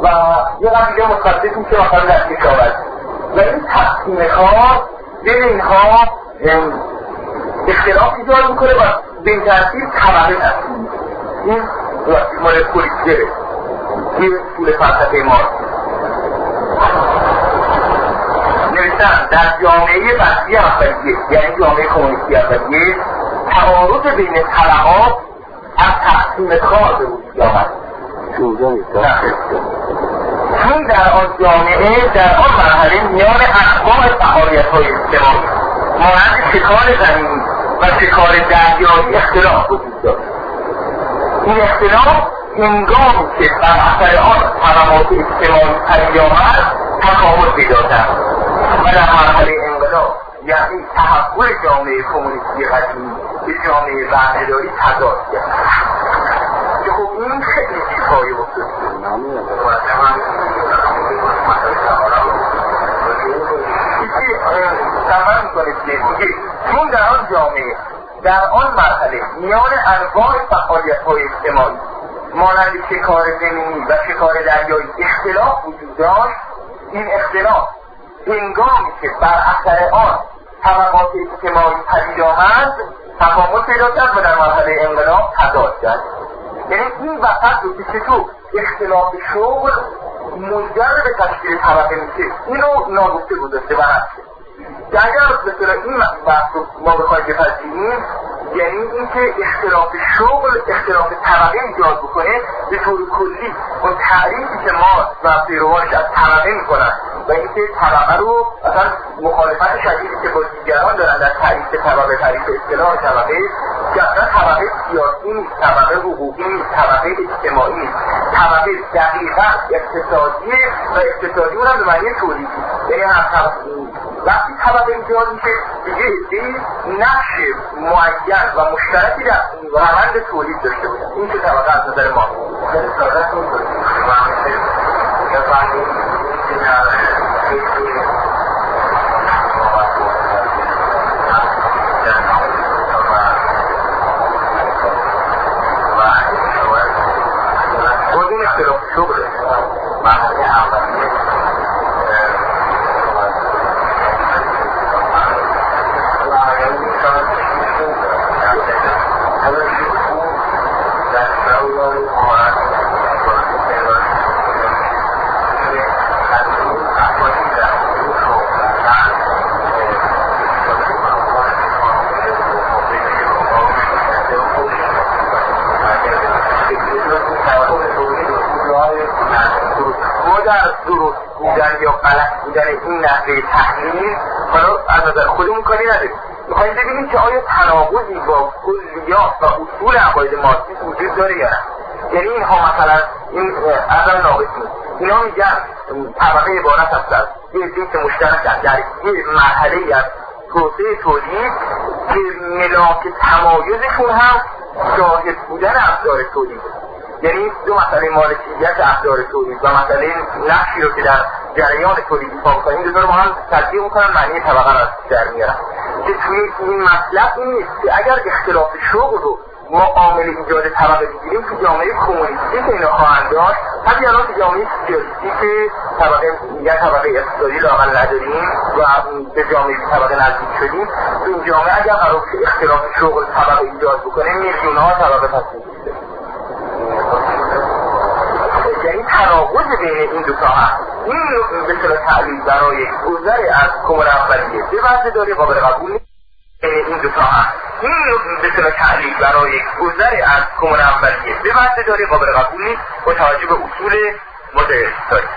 و یه قضیه متخصص میشه مثلا در کشاورزی و این تقسیم کار بین اینها اختلاف ایجاد میکنه و به این ترتیب طبقه تقسیم این مال پولیسیره این طول فلسفه مارکس نوشتن در جامعه وسیع اولیه یعنی جامعه کمونیستی اولیه تعارض بین طبقات از تقسیم کار به وجود آمد چون در آن جامعه در آن مرحله میان انواع فعالیت‌های اجتماعی مانند شکار زمینی و شکار دریایی اختلاف وجود داشت. این اختلاف هنگامی که بر اثر آن طبقات اجتماعی پدید آمد تکامل پیدا کرد و در مرحله انقلاب یعنی تحول جامعه کمونیستی قدیمی به جامعه بهره‌داری تضاد کرد که خب این خیلی چیزهایی وجود تمام میکنه که چون در آن جامعه در آن مرحله میان انواع فعالیت‌های اجتماعی مانند شکار زمینی و شکار دریایی اختلاف وجود داشت این اختلاف هنگامی که بر اثر آن طبقات اجتماعی پدید آمد تکامل پیدا کرد و در مرحله انقلاب تضاد کرد. یعنی این وسط رو که چطور اختلاف شغل منجر به تشکیل طبقه میشه اینو ناگفته گذاشته و هسته که اگر مثلا این بحث رو ما بخواهیم بپذیریم یعنی اینکه اختلاف شغل اختلاف طبقه ایجاد بکنه به طور کلی اون تعریفی که ما و پیروانش از طبقه میکنن و اینکه طبقه رو اصلا مخالفت شدیدی که با دیگران دارن در تعریف طبقه تعریف اصطلاح طبقه که اصلا طبقه سیاسی نیست طبقه حقوقی نیست طبقه اجتماعی نیست طبقه دقیقا اقتصادیه و اقتصادی اونم به معنی تولیدی یعنی وقتی طبقه ایجاد میشه دیگه نقش معین و مشترکی در روند تولید داشته بودن این که طبقه از نظر ما این اختلاف شغله درست بودن یا غلط بودن این نحوه تحلیل حالا از نظر خودمون کاری نداریم میخواییم ببینیم که آیا تناقضی با کلیات و اصول عقاید مارکسیسم وجود داره یا نه یعنی اینها مثلا این ازم ناقص نیست اینا میگن طبقه عبارت هست از یه جنس مشترک در یه مرحله از توسعه تولید که ملاک تمایزشون هم شاهد بودن ابزار تولید یعنی دو مسئله مالکیت ابزار تولید و مسئله نقشی رو که در جریان تولید ایفا می‌کنن این دو رو با هم تطبیق می‌کنن معنی طبقه را در میارن که توی این مطلب این نیست که اگر اختلاف شغل رو ما عامل ایجاد طبقه بگیریم تو جامعه کمونیستی که اینا خواهند داشت همین الان تو جامعه سیاسی که طبقه اقتصادی لااقل نداریم و به جامعه طبقه نزدیک شدیم تو این جامعه اگر قرار اختلاف شغل طبقه ایجاد بکنه میلیون‌ها طبقه تصمیم می‌گیره یعنی تناقض بین این دو تا هست این به صورت تعلیل برای گذر از کمون اولیه به وضع داری قابل قبول نیست این دو تا هست این به صورت تعلیل برای گذر از کمون اولیه به وضع داری قابل قبول نیست با توجه به اصول مدرن داری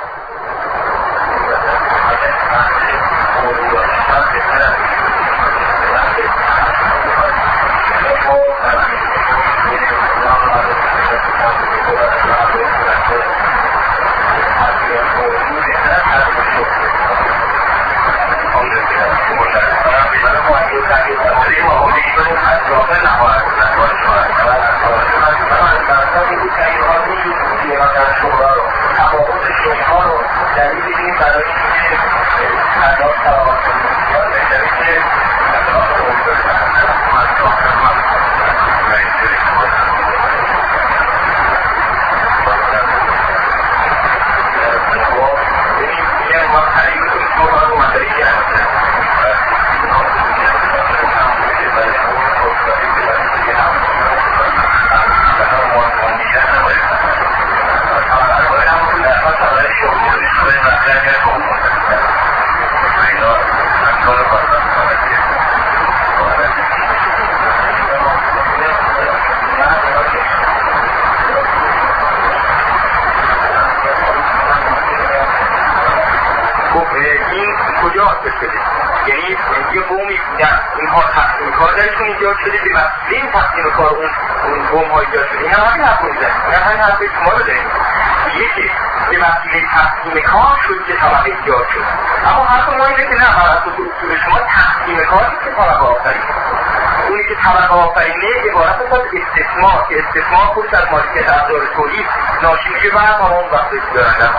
این کجا حاصل شده؟ یعنی یه قومی بودن اینها تقسیم کار درشون ایجاد شده به وسیله این تقسیم کار اون قوم ها ایجاد شده. این همین حرف رو میزنیم، این همین حرف شما رو داریم یکی به وسیله تقسیم کار شد که طبقه ایجاد شد. اما حرف ما اینه که نه، بر اساس اصول شما تقسیم کار نیست که طبقه آفرینه. اونی که طبقه آفرینه عبارت است از استثمار که استثمار خودش از مالکیت ابزار تولید ناشی میشه و هم اون وقتی دارن در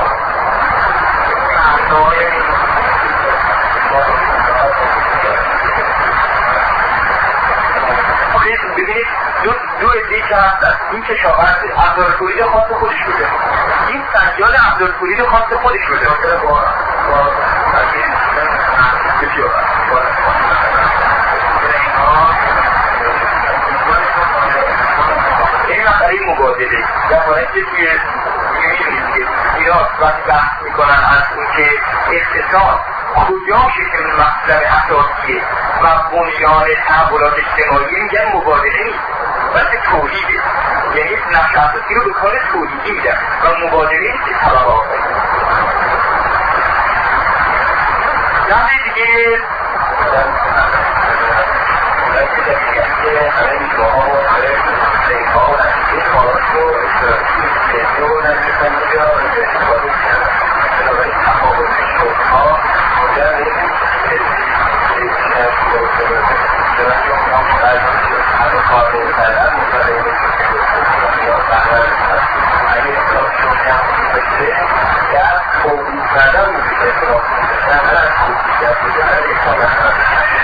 ببینید دو ادهی که هستن. این کشاورز ابزار تولید خاص خودش بوده، این سنجال ابزار تولید خاص خودش بوده. این مسئله مبادله در حالت که توی میبینید که اینا وقتی بحث میکنن از اون که اقتصاد کجا شکل مطلب اساسیه و بنیان تحولات اجتماعی میگن مبادله نیست بلکه تولیده، یعنی نقش اساسی رو به کار تولیدی میدن و مبادله نیست که طبقه آفرینه. جمعه دیگه همه میگاه ها و همه سیخ ها و نتیجه کاراش رو اشتراکی سیخی و نتیجه کنجا و استفاده کنن. بنابراین تفاوت شغلها در این همه کار رو کردن مطالعه یا بهرن اگه اصلاح شغلی هم بشه در توضیح کردن موجود اصلاح در هر توضیح بوده هر اصلاح بهرن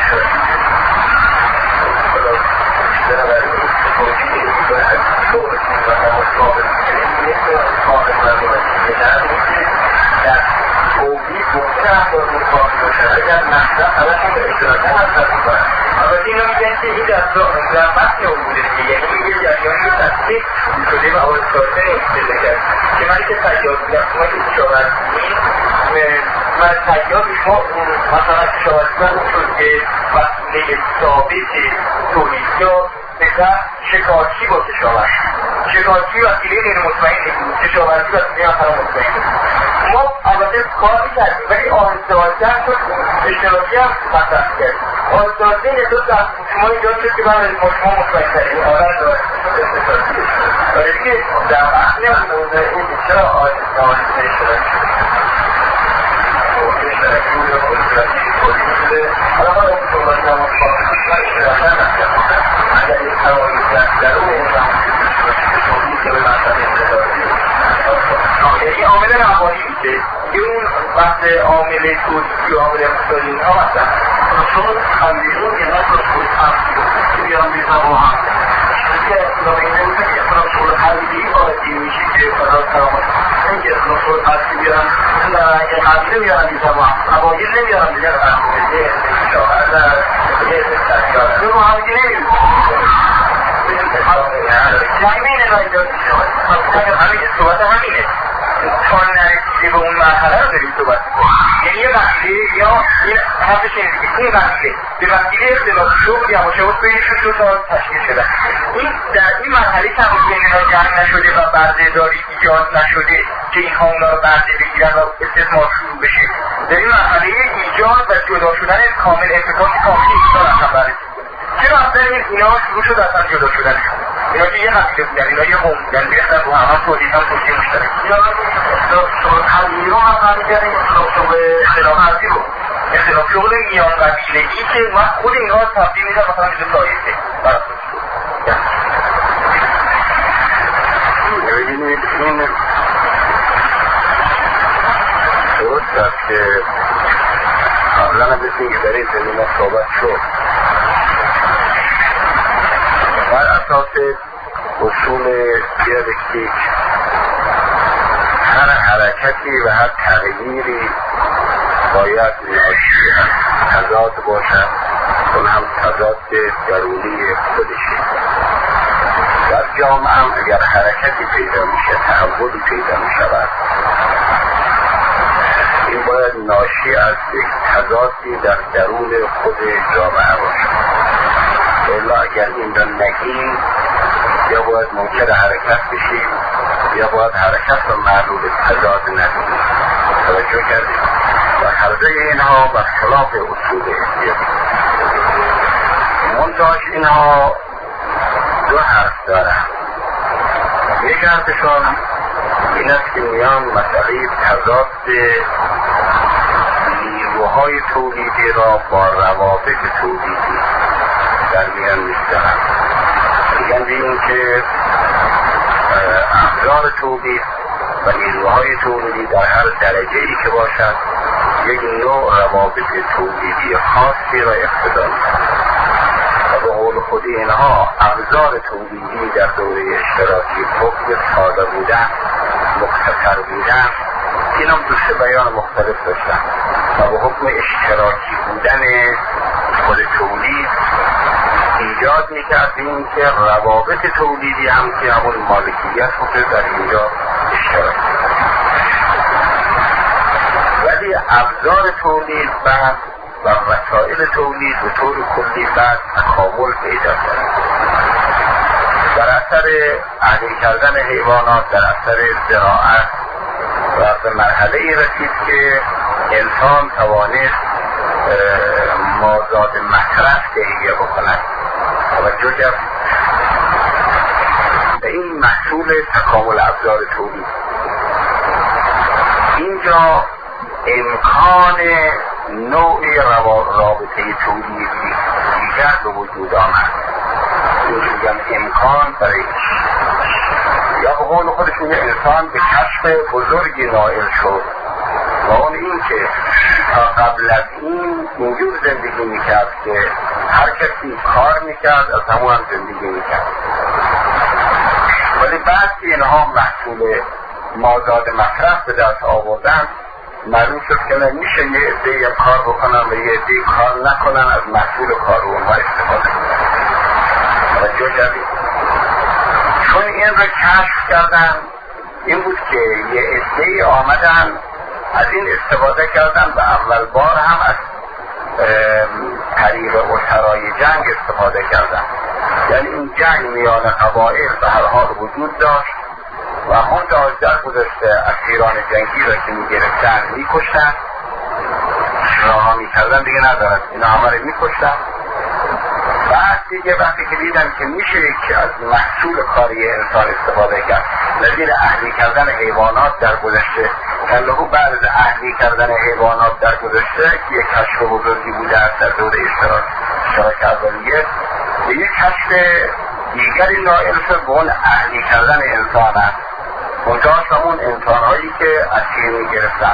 بنابراین توضیح دیگه از شغل و مطابق مثل اصلاح مردم دیگر در توضیح ممکن است با مطابق باشن اگر مطلب همشون به اشتراکه مطلب میکنن. البته اینا میگن که این در بحث اون بوده دیگه، یعنی این یه جریانی تصدیق شده و آوازکارده نمیشه کرد که من که سیاد بودم شما که کشاورزی من سیاد شما مثلا کشاورزی من اون شد که وسیله ثابت تولیدیا مثل شکارچی با کشاورزی، شکارچی وسیله غیر مطمئن بود، کشاورزی وسیله مثلا مطمئن بود. ما البته کار میکردیم ولی آهسته آهسته هم شد اشتراکی هم مطرح کرد. آهسته آهسته نسبت در شما ایجاد شد که من شما مطمئن ترین آرد دارد ولی دیگه در بحث نمونه این چرا آهسته آهسته اشتراکی اشتراکی بوده و اشتراکی تولی بوده. حالا ما این صحبت هم اشتراکی هم نکنم اگر این توانی در اون انسان تولی که به مطلب اشتراکی یعنی عامل روانی میشه که اون وقت عامل تولیدی و عامل اقتصادی اینها مثلا چون خمیرون یه نفر خود هم بیان بیزا با هم که نمینه میشه که اصلا شغل حلیدی آردی میشه که فراد سلامت اینکه اصلا شغل حلیدی بیان یه قبیله بیان بیزا با هم عبایل نمیارن دیگر یه شاهر یه استشکار دو همگی نمیشه همینه را ایجاد میشه همین صحبت همینه تا نرسیده به اون مرحله رو داریم صحبت میکنیم. یعنی یه قبیله یا این حرفش اینه دیگه اون قبیله به وسیله اختلاف شغل یا مشابهت بینشون دو تا تشکیل شدن. این در این مرحله که هنوز بین اینا جمع نشده و بردهداری ایجاد نشده که اینها اونا رو برده بگیرن و استثمار شروع بشه، در این مرحله ایجاد و جدا شدن کامل انفکاک کامل ایجاد اصلا بررسی چرا اصلا اینا شروع شد اصلا جدا شدنشون؟ اینا که یه قبیله بودن، اینا یه قوم بودن بیختن رو همه تولید هم توجیه مشترک حلیرون هم همینگر این اختلاف حرفی رو اختلاف شغل میان قبیله ای که وقت خود اینها تبدیل میشن مثلا میده سایسته ببینید این درست است که قبلا هم بسید که در این زمینه صحبت شد بر اساس اصول دیالکتیک هر حرکتی و هر تغییری باید ناشی از تضاد باشد، اون هم تضاد درونی خودشی. در جامعه هم اگر حرکتی پیدا میشه، تحولی پیدا میشود، این باید ناشی از یک تضادی در درون خود جامعه باشد. الا اگر این را نگیم یا باید ممکن حرکت بشیم یا باید حرکت رو معلول تضاد ندیم. توجه کردیم؟ و هر دوی اینها برخلاف اصول احتیاطی. منتهاش اینها دو حرف دارن. یک حرفشون این است که میان مسئله تضاد نیروهای تولیدی را با روابط تولیدی در میان می‌گذارند. میگن این که ابزار تولید و نیروهای تولیدی در هر درجه‌ای که باشد یک نوع روابط تولیدی خاصی را اقتضا می‌کند و به قول خود اینها ابزار تولیدی در دوره اشتراکی فوق ساده بودن، مختصر بودن، این هم دوست بیان مختلف داشتن و به حکم اشتراکی بودن خود تولید ایجاد میکرد این که روابط تولیدی هم که همون مالکیت خود در اینجا اشتراکی، ولی ابزار تولید بعد و وسایل تولید به طور کلی بعد تکامل پیدا کرد. در اثر اهلی کردن حیوانات، در اثر زراعت و به مرحله‌ای رسید که انسان توانست مازاد مصرف تهیه بکند. توجه کرد به این محصول تکامل ابزار تولید. اینجا امکان نوعی رابطه تولیدی دیگر به وجود آمد. میگم امکان برای یا به قول خودشون انسان به کشف بزرگی نائل شد و اون این که تا قبل از این اینجور زندگی میکرد که هر کسی کار میکرد از همون هم زندگی میکرد، ولی بعد که اینها محصول مازاد مصرف به دست آوردن معلوم شد که نمیشه یه عده کار بکنن و یه عده کار نکنن، از محصول کار اونها استفاده کنن. توجه کردید؟ چون این رو کشف کردن این بود که یه عده آمدن از این استفاده کردن و اول بار هم از طریق اسرای جنگ استفاده کردن. یعنی این جنگ میان قبایل به هر حال وجود داشت و منتها در گذشته اسیران جنگی را که میگرفتن میکشتن، شراها میکردن دیگه ندارد، اینا همه رو میکشتن. بعد دیگه وقتی که دیدن که میشه که از محصول کاری انسان استفاده کرد، نظیر اهلی کردن حیوانات در گذشته، کلهو بعد از اهلی کردن حیوانات در گذشته که یک کشف بزرگی بوده است در دوره اشتراک اولیه، به یک کشف دیگری نائل شد به اون اهلی کردن انسان است، منتها همون انسانهایی که اسیر میگرفتن.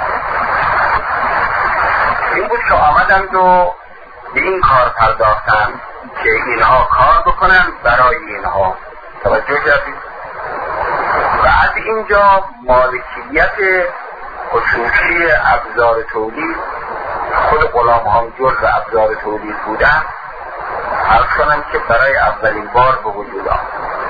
این بود که آمدند و به این کار پرداختن که اینها کار بکنن برای اینها. توجه کردید؟ و از اینجا مالکیت خصوصی ابزار تولید، خود غلام هم جزء ابزار تولید بودن، عرض کنم که برای اولین بار به وجود آمد.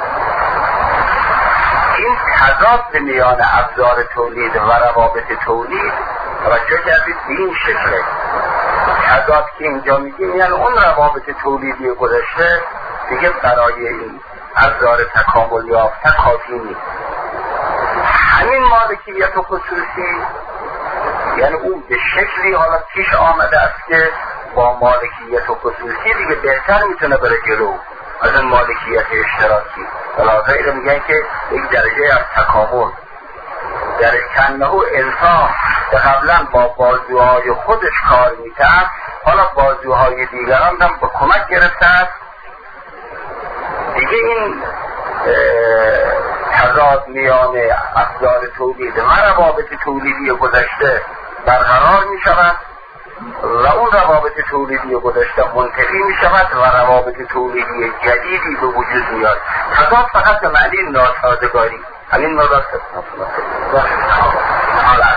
این تضاد میان ابزار تولید و روابط تولید، توجه کردید به این شکله. تضاد که اینجا میگیم یعنی اون روابط تولیدی گذشته دیگه برای این ابزار تکامل یافته کافی نیست. همین مالکیت و خصوصی یعنی اون به شکلی حالا پیش آمده است که با مالکیت و خصوصی دیگه بهتر میتونه بره جلو از این مالکیت اشتراکی. بلاغیر میگن که یک درجه از تکامل در کنه انسان که قبلا با بازوهای خودش کار میکرد، حالا بازوهای دیگران هم به کمک گرفته است. دیگه این تضاد میان ابزار تولید و روابط تولیدی گذشته برقرار می شود و اون روابط تولیدی گذشته منتفی می شود و روابط تولیدی جدیدی به وجود میاد. تضاد فقط به معنی ناسازگاری، همین مدارست حالا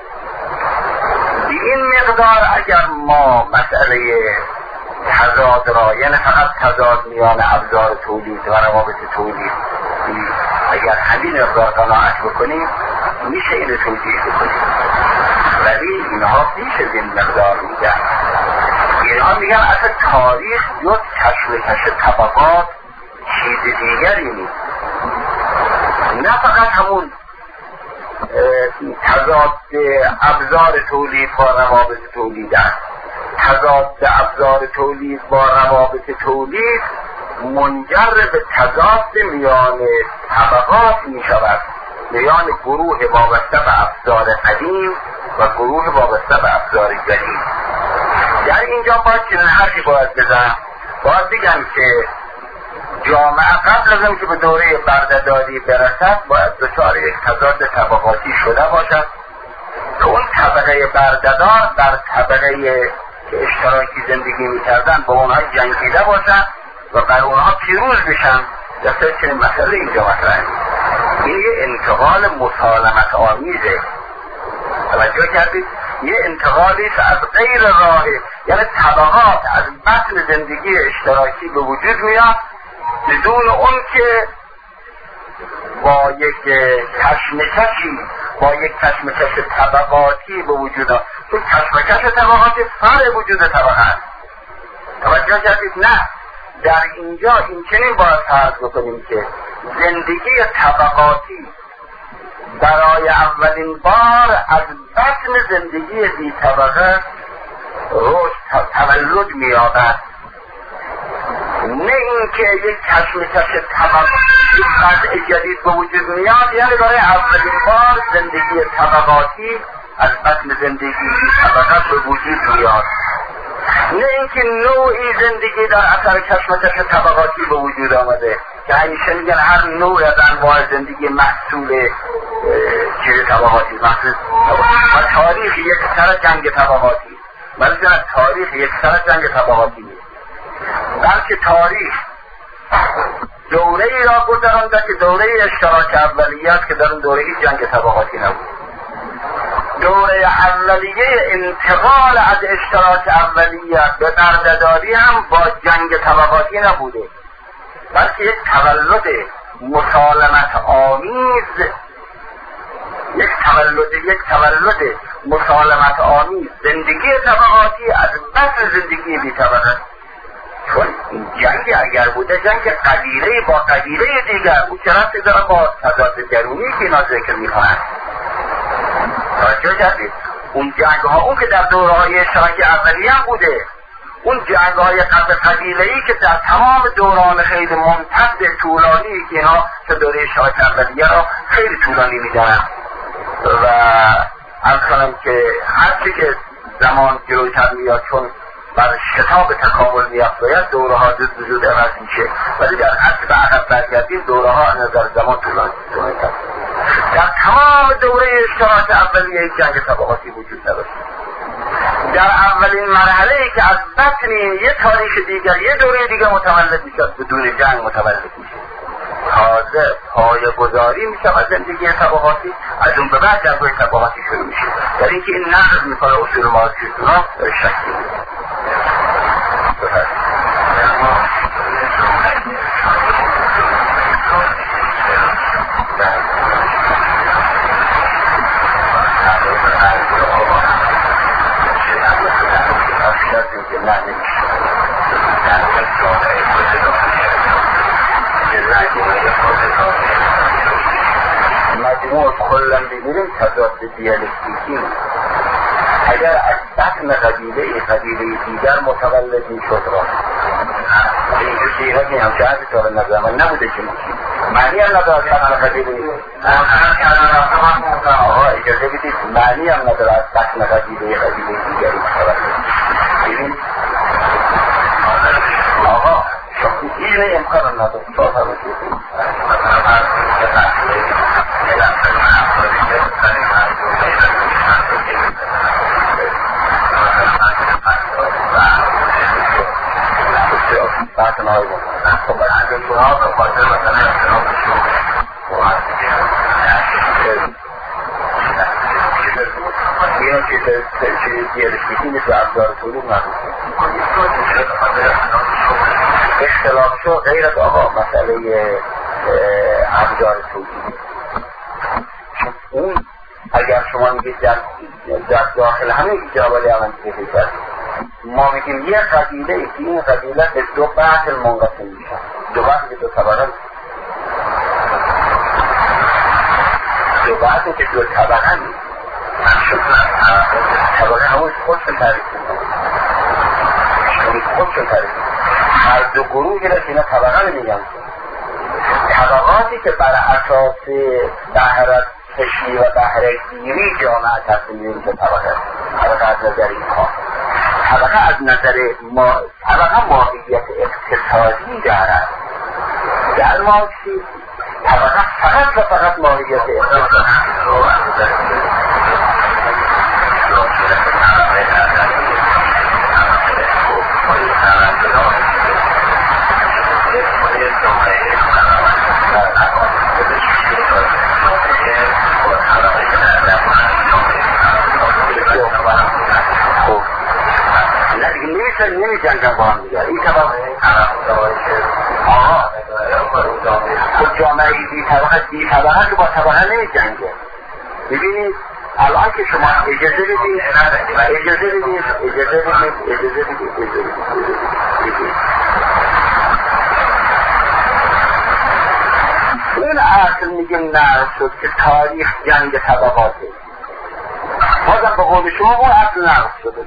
به این مقدار اگر ما مسئله تضاد را، یعنی فقط تضاد میان ابزار تولید و روابط تولید، اگر همین مقدار قناعت بکنیم میشه این توجیه بکنیم، ولی اینها پیش از این مقدار میگن. اینها میگن اصلا تاریخ جز کشف طبقات چیز دیگری نیست، نه فقط همون تضاد ابزار تولید با روابط تولید است. تضاد ابزار تولید با روابط تولید منجر به تضاد میان طبقات می شود، میان گروه وابسته به ابزار قدیم و گروه وابسته به ابزار جدید. در اینجا باید چنین حرفی باید بزنم، باید بگم که جامعه قبل از اینکه به دوره بردهداری برسد باید دچار یک تضاد طبقاتی شده باشد که اون طبقه بردهدار در طبقه که اشتراکی زندگی میکردن با اونها جنگیده باشن و بر اونها پیروز بشن. دسته چنین مسئله اینجا مطرحه. این یه انتقال مسالمت آمیزه، توجه کردید؟ یه انتقالی است از غیر راه، یعنی طبقات از بطن زندگی اشتراکی به وجود میاد بدون اون که با یک کشمکش طبقاتی به وجود آمد. چون کشمکش طبقاتی فرع وجود طبقه است. توجه کردید؟ نه، در اینجا این چنین باید فرض بکنیم که زندگی طبقاتی برای اولین بار از بطن زندگی بی طبقه رشد تولد می‌یابد، نه اینکه یک کشمکش طبقاتی وضع جدید به وجود میاد، یعنی برای اولین بار زندگی طبقاتی از بطن زندگی بی طبقه به وجود میاد، نه اینکه نوعی زندگی در اثر کشمکش طبقاتی به وجود آمده که همیشه میگن هر نوع از انواع زندگی محصول چیز طبقاتی محصول و تاریخ یک سر جنگ طبقاتی، مثلا تاریخ یک سر جنگ طبقاتی نیست، بلکه تاریخ دوره ای را گذرانده که دوره اشتراک اولیه است که در اون دوره جنگ طبقاتی نبود. دوره اولیه انتقال از اشتراک اولیه به بردهداری هم با جنگ طبقاتی نبوده، بلکه یک تولد مسالمت آمیز، یک تولد مسالمت آمیز زندگی طبقاتی از بطن زندگی بی طبقه. چون این جنگ اگر بوده جنگ قبیله با قبیله دیگر، او چه ربطی داره با تضاد درونی که اینا ذکر میکنن. توجه کردید؟ اون جنگ ها اون که در دوره های اشتراک اولیه هم بوده، اون جنگ های قبیله‌ای که در تمام دوران خیلی ممتد طولانی که اینا که دوره اشتراک اولیه را خیلی طولانی میدونن و عرض کنم که هرچی که زمان جلوتر میاد چون بر شتاب تکامل میافزاید دوره ها زود وجود عوض میشه، ولی در اصل به عقب برگردیم دوره ها از نظر زمان طولانی تر. در تمام دوره اشتراک اولیه جنگ طبقاتی وجود نداشت. در اولین مرحله ای که از بطن یه تاریخ دیگر یه دوره دیگر متولد میشد بدون جنگ متولد میشه، تازه پایه‌گذاری میشه از زندگی طبقاتی، از اون به بعد جنگ‌های طبقاتی شروع میشه. در اینکه این نقض میکنه اصول مارکسیسم را داره شکل میده. مجموع کلن بگیریم تضاد دیالکتیکی، اگر از بطن قبیله دیگر متولد میشد را این کسی ها که همچه هستی طور نظر من نبوده که میشید معنی هم نداره بطن قبیله آقا اجازه بدید معنی هم نداره از بطن قبیله دیگری متولد. آقا این امکان نداره صاحب هم بحث نهایی بود. خب از این شما به خاطر مثلا احترام شما اینو که دیالکتیکی نیست و ابزار تولید نبود اختلاف شو غیر از آقا مسئله ابزار تولید. اون اگر شما میگید در داخل همه جوابالی اول دیگه کرد ما میگیم یه قبیله که این قبیله به دو بطن منقسم میشن، دو بطن به دو طبقه بعد که دو طبقه نیست طبقه همون خودشون تعریف هر دو گروهی را که اینا طبقه میگن طبقاتی که بر اساس بهرت کشی و بهره گیری جامعه تصمیم به طبقه از نظر این کار طبقه از نظر طبقه ماهیت اقتصادی دارد در مارکسیسم طبقه فقط و فقط ماهیت اقتصادی نمی جنگن با هم دیگر این طبقه خود جامعه بی طبقه که با طبقه نمی جنگه ببینید الان که شما اجازه بدید این اصل میگیم نه شد که تاریخ جنگ طبقاته بازم به قول شما اون اصل نقص شده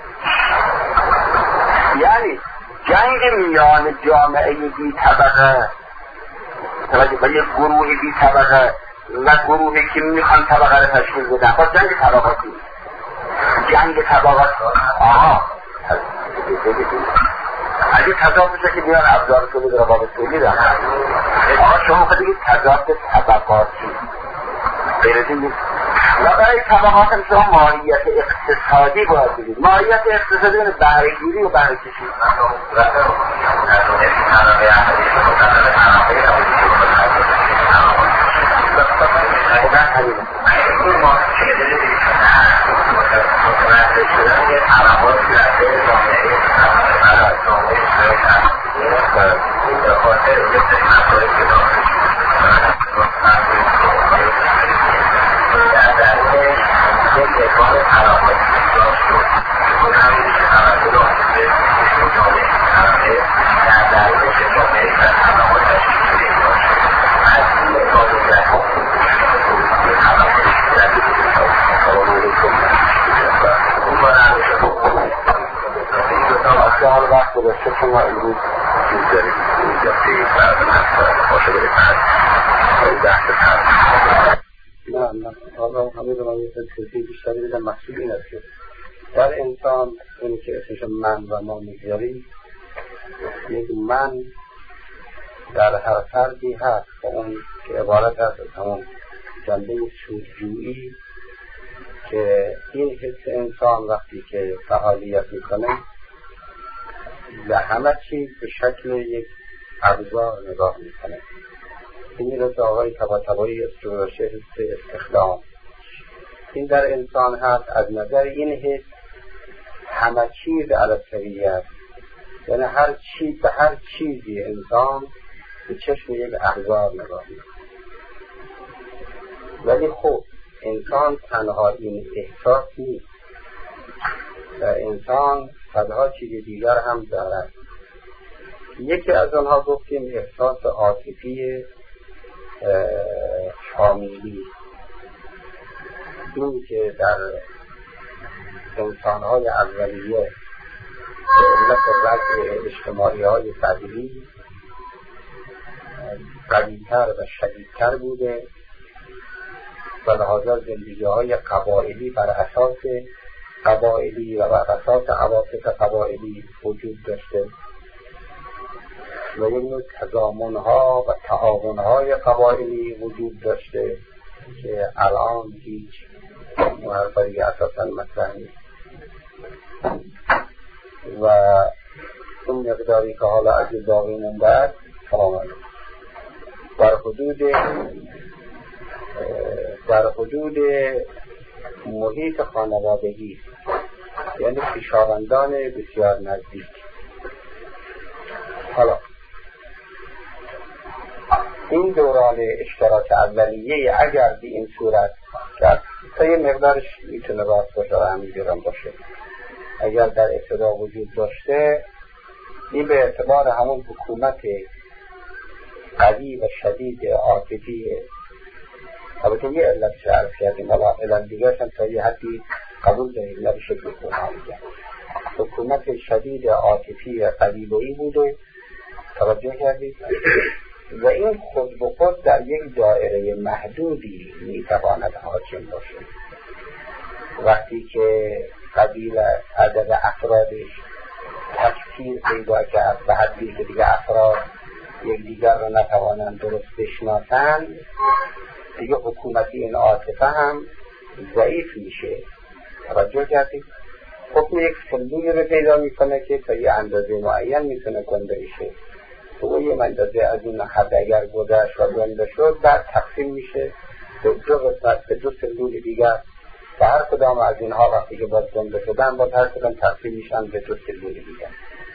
یعنی جنگ میان جامعه بی طبقه و یک گروه بی طبقه و گروهی که میخوان طبقه رو تشکیل بدن با جنگ طبقاتی اگه تضاد بشه که بیان ابزار تولید روابط تولید شما خود دیگه تضاد طبقاتی بیردین و برای طبقات هم شما ماهیت اقتصادی باید بگید ماهیت اقتصادی یعنی بهره‌گیری و بهره‌کشی حال وقت گذاشته شما امروز چیز دارید این جفته برد مطمئن باشه برید نه حالا همه رو من یه توضیح بیشتری بدم محصول این است که در انسان اونی که اسمش من و ما میگذاریم یک من در هر فردی هست و اون که عبارت هست از همون جنبه سودجویی که این حس انسان وقتی که فعالیت میکنه به همه چیز به شکل یک ابزار نگاه میکنه. این رو که آقای طباطبایی استروشه حس استخدام این در انسان هست. از نظر این حس همه چیز علسویت یعنی هر چیز به هر چیزی انسان به چشم یک ابزار نگاه میکنه. ولی خب انسان تنها این احساس نیست، در انسان صدها چیز دیگر هم دارد. یکی از آنها گفتیم احساس عاطفی فامیلی، این که در انسانهای اولیه به علت وضع اجتماعی های قبیلی قوی‌تر و شدیدتر بوده و لحاظا زندگی های قبائلی بر اساس قبائلی و بر اساس عواطف قبائلی وجود داشته و یک نوع تضامن‌ها و تعاون‌های قبائلی وجود داشته که الان هیچ حرفی اساساً مطرح نیست و اون مقداری که حالا از باقی مونده است تماما در حدود محیط خانوادگی، یعنی خویشاوندان بسیار نزدیک. حالا این دوران اشتراک اولیه اگر به این صورت که تا یه مقدارش میتونه راست باشه و همینجورم باشه، اگر در ابتدا وجود داشته، این به اعتبار همون حکومت قوی و شدید عاطفی البته یه علتش عرض کردیم، حالا علت دیگرش هم تا یه حدی قبول داریم، نه به شکل کلی میگم. حکومت شدید عاطفی قبیله‌ای بوده، توجه کردید، و این خود به خود در یک دایره محدودی میتواند حاکم باشه. وقتی که قبیله عدد افرادش تکثیر پیدا کرد به حدی که دیگه افراد یکدیگر رو نتوانند درست بشناسند، دیگه حکومتی این عاطفه هم ضعیف میشه. توجه کردید؟ حکم یک سلولی رو پیدا میکنه که تا یه اندازه معین میتونه گنده بشه. تو یه اندازه از این حد اگر گذشت و گنده شد، بعد تقسیم میشه به دو قسمت، به دو سلول دیگر، و هر کدام از اینها وقتی که باز گنده شدن باز هر کدام تقسیم میشن به دو سلول دیگر.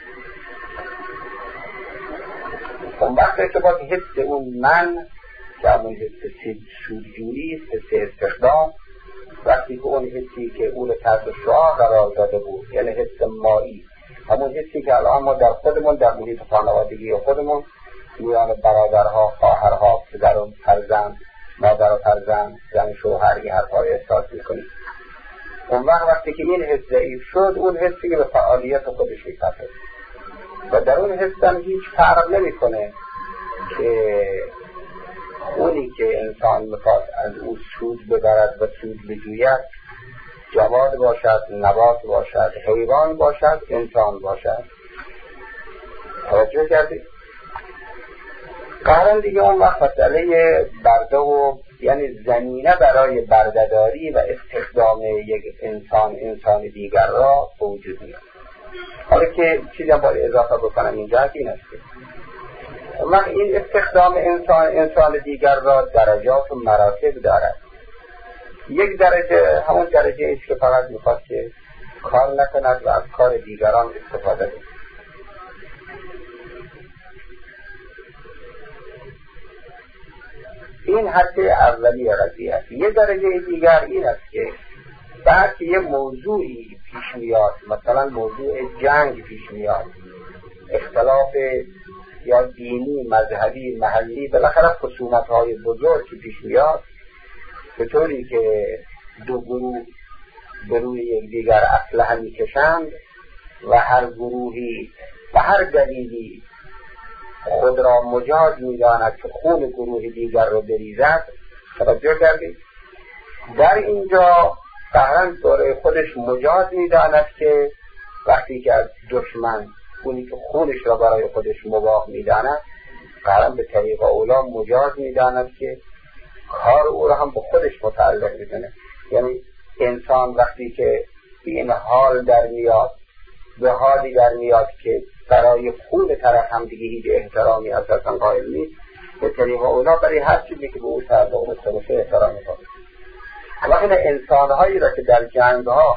اون وقتی که باز حس اون من که همون حس سودجویی، حس استخدام، وقتی که اون حسی که اون رو تحت شعاع قرار داده بود، یعنی حس مایی، همون حسی که الان ما در خودمون در محیط خانوادگی خودمون میان برادرها، خواهرها، پدر و فرزند، مادر و فرزند، زن شوهر، یه حرفای احساس میکنیم. اون وقتی که این حس ضعیف شد، اون حسی که به فعالیت خودش می‌کشه و در اون حس هم هیچ فرق نمیکنه که اونی که انسان میخواد از او سود ببرد و سود بجوید، جماد باشد، نبات باشد، حیوان باشد، انسان باشد. توجه کردید؟ قرار دیگه اون وقت مسئله برده و یعنی زمینه برای بردهداری و استخدام یک انسان دیگر را وجود میاد. حالا که چیزی هم باید اضافه بکنم اینجا این است که من این استخدام انسان دیگر را درجات و مراتب دارد. یک درجه همون درجه ایست که فقط میخواد که کار نکند و از کار دیگران استفاده کنند. این حد اولی قضیه است. یه درجه دیگر این است که بعد یه موضوعی پیش میاد، مثلا موضوع جنگ پیش میاد، اختلاف یا دینی، مذهبی، محلی، بالاخره خصومت‌های بزرگ که پیش میاد، به طوری که دو گروه به روی یکدیگر اسلحه میکشند و هر گروهی و هر دلیلی خود را مجاز می‌داند که خون گروه دیگر را بریزد. توجه کردید؟ در اینجا قهرن دوره خودش مجاز می‌داند که وقتی که از دشمن اونی که خونش را برای خودش مباح می‌داند، قهرن به طریق اولا مجاز می‌داند که کار او را هم به خودش متعلق می‌کنه. یعنی انسان وقتی که این حال در میاد، به حالی در میاد که برای خون طرف هم دیگه هیچ احترامی اساساً قائل نیست، به طریق اولا برای هر چیزی که به او تعلق داشته احترام می‌کنه. اما این انسان‌هایی را که در جنگ‌ها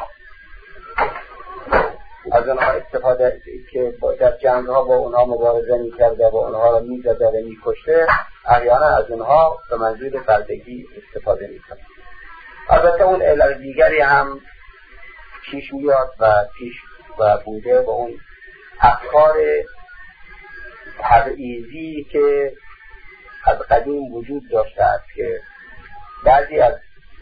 از اونها استفاده که در جنگ‌ها با اونها مبارزه می‌کرده و اونها را می‌زده و می‌کشته، احیانا از اونها به منظور بردگی استفاده می‌کنه. البته اون علل دیگری هم پیش میاد و بوده و اون افکار تبعیضی که از قدیم وجود داشته است که بعضی از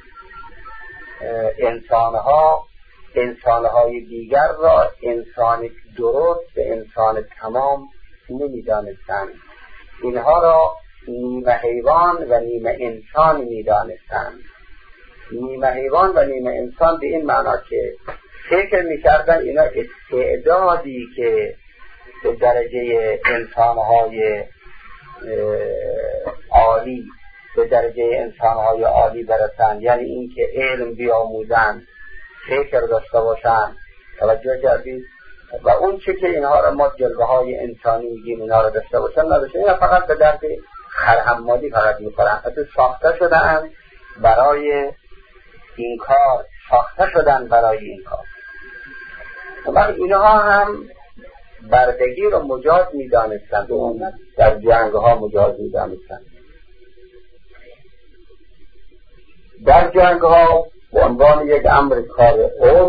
انسانهای دیگر را انسان درست و انسان تمام نمی‌دانستند. اینها را نیمه حیوان و نیمه انسان می‌دانستند. نیمه حیوان و نیمه انسان به این معنا که فکر می‌کردن اینا استعدادی که به درجه انسان‌های عالی به درجه انسان‌های عالی برسند، یعنی این که علم بیاموزند، فکر داشته باشند. توجه کردید؟ و اون چه که اینها را ما جلوه‌های انسانی میگیم اینها را داشته باشند نداشته، اینا فقط به درد خرحمالی فقط می‌خورن. حتی ساخته شدن برای این کار، و اینها هم بردگی را مجاز می‌دانستند و اون در جنگ‌ها مجاز می‌دانستند. در جنگ‌ها به عنوان یک امر کار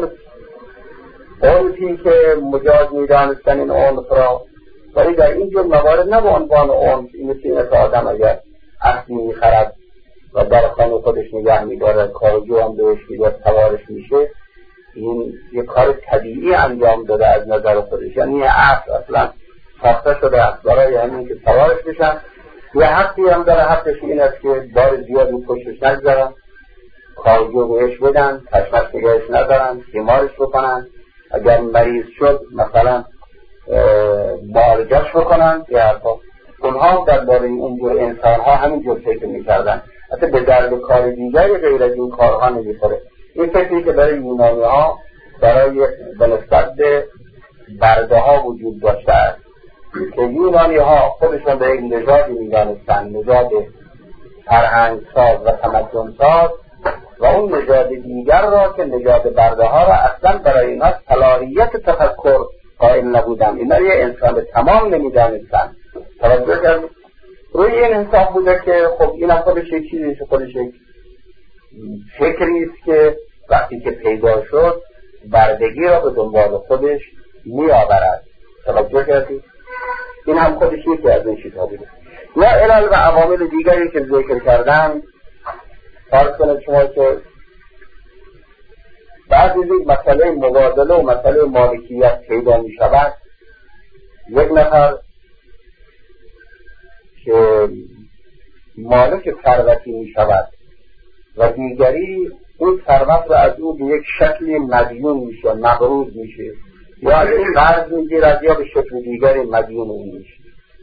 عنفی که مجاز می‌دانستند این عنف را، ولی در این جور موارد نه به عنوان عنف. این مثل آدم اگر اسبی می‌خرد و در خانه خودش نگه می‌داره، کارجو هم بهش میده، سوارش میشه، این یه کار طبیعی انجام داده از نظر خودش. یعنی اسب اصلا ساخته شده است برای همین که سوارش بشن. یه حقی هم داره، حقش این است که بار زیادی پشتش نگذارن، کارجو بهش بدن، تشنش نگهش ندارن، بیمارش بکنن، اگر مریض شد مثلا معالجهش بکنن. یه حرفا اونها درباره اونجور انسانها همینجور فکر میکردن، حتی به درد کار دیگری غیر از این کارها نمیخوره. این فکری که برای یونانی ها برای به نسبت برده ها وجود داشته است که یونانی ها خودشون به یک نژادی میدانستن، نژاد فرهنگ ساز و تمدن ساز، و اون نژاد دیگر را که نژاد برده ها را اصلا برای اینا صلاحیت تفکر قائل نبودن، اینا یه انسان تمام نمیدانستن. توجه کرد روی این حساب بوده که خب این خودش یک چیزی، خودش یک فکری است که وقتی که پیدا شد بردگی را به دنبال خودش میآورد. توجه کردید؟ این هم خودش یکی از این چیزها بوده. یا علل و عوامل دیگری که ذکر کردن، فرض کنید شما که بعد از یک مسئله مبادله و مسئله مالکیت پیدا می شود، یک نفر که مالک ثروتی می شود و دیگری اون ثروت را از او به یک شکلی مدیون میشه، مقروض میشه، یا از این قرض میگیرد یا به شکل دیگری مدیون اون میشه.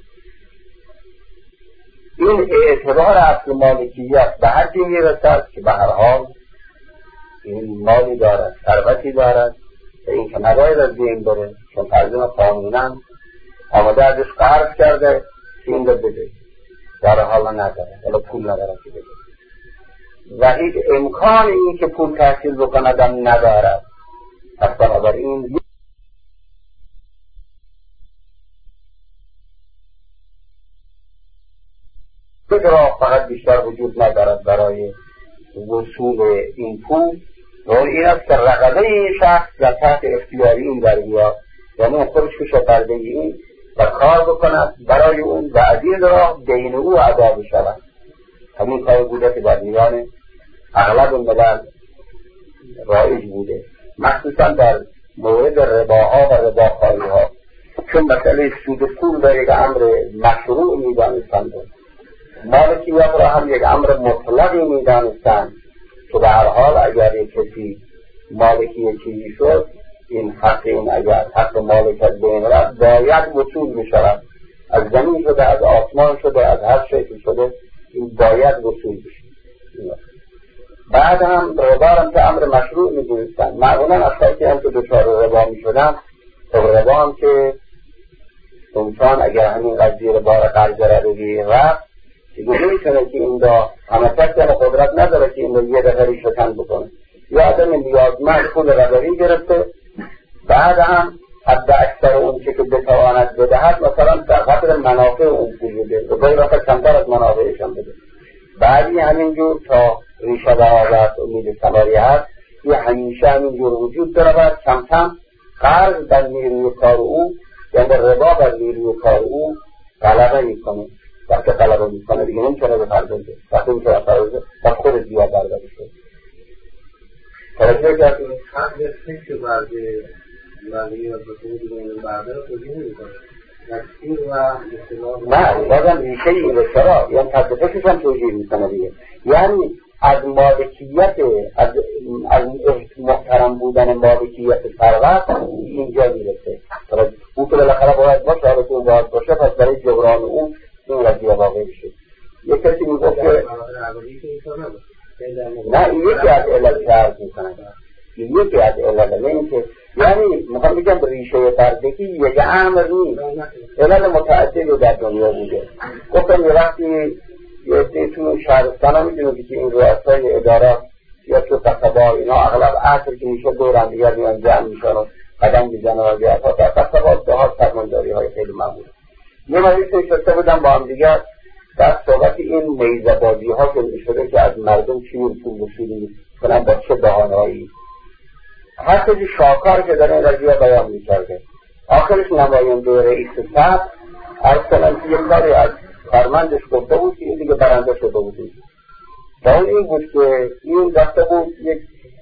این اعتبار اصل مالکیت به حدی میرسد که به هر حال این مالی دارد، ثروتی دارد و این که نباید از بین بره، چون فرزن قانونا آماده ازش قرض کرده که این رو بده، در حال نداره، ولی پول نداره که بده، و هیچ امکان این که پول تحصیل بکندم ندارد. پس بنابراین یک راه فقط بیشتر وجود ندارد برای وصول این پول، و این است که رقبه این شخص در تحت اختیاری این در بیاد، یعنی اون خودش کشه پرده این و کار بکند برای اون و از این راه دین او ادا بشود. همین کار بوده که در میان اغلب ملل رایج بوده، مخصوصا در مورد رباها و رباخواریها، چون مسئله سود پول در یک امر مشروع میدانستند، مالکیت را هم یک امر مطلقی میدانستند که به هر حال اگر یک کسی مالکی چیزی شد، این حق این اگر حق مالکت بین رفت باید وصول بشود، از زمین شده، از آسمان شده، از هر شکل شده، این باید وصول بشه. بعد هم ربا هم که امر مشروع میدونستن، معمولا اشخاصی هم که دچار ربا میشدن، خب ربا هم که انسان اگر همین قضیه ربا را قرض روی رفت دیگه نمیتونه که این را همه کسی هم قدرت نداره که این را یه دقیقه شکن بکنه، یا آدم نیازمند پول ربایی گرفته، بعد هم حد اکثر اون که بتواند بدهد مثلا در قدر منافع اون پول بده و باید رفت کمتر از منافعشان بده، بعدی همینجور تا ریشه برآورد امید ثمری هست، یه همیشه همینجور وجود دارد، کم کم قرض بر نیروی کار او، یعنی ربا بر نیروی کار او غلبه میکنه. وقتی غلبه میکنه دیگه نمیتونه بپردازه، وقتی میتونه بپردازه و خود زیاد برداری شد. توجه کردیم؟ هم دسته که برده یا بکنید بین برده رو توجیه نمیکنه نکسیر و نه، بازم ریشه این رسرا، یعنی تصدفشش هم توجیه میکنه دیگه، یعنی از مالکیت، از محترم بودن مالکیت ثروت اینجا میرسه. اون که بالاخره باید باشه، حالا که اون باید باشه، پس برای جبران اون این قضیه واقع میشه. یک کسی میگفت که نه، این یکی از علت عرض میکنه، این یکی از علت، یعنی که یعنی میخوام بگم ریشه بردگی یک امر نیست، علت متعددی در دنیا بوده. گفتم یه وقتی یه تو شهرستان ها میدونید که این رؤسای ادارات یا تو قصبا اینا اغلب عصر که میشه دورم دیگر میان جمع میشن و قدم میزن و وضعیت ها در قصبا دهات فرمانداری های خیلی معمول. یه مریض نشسته بودم با هم دیگر در صحبت این نیزه بازی ها که میشده که از مردم چی پول وصول کنن با چه بهانه‌ای. هر کسی شاکار که در این قضیه بیان میکرده، آخرش نماینده رئیس صف عرض کنم که یک کاری از کارمندش گفته بود که این دیگه برنده شده بود. و اون این بود که این رفته بود یک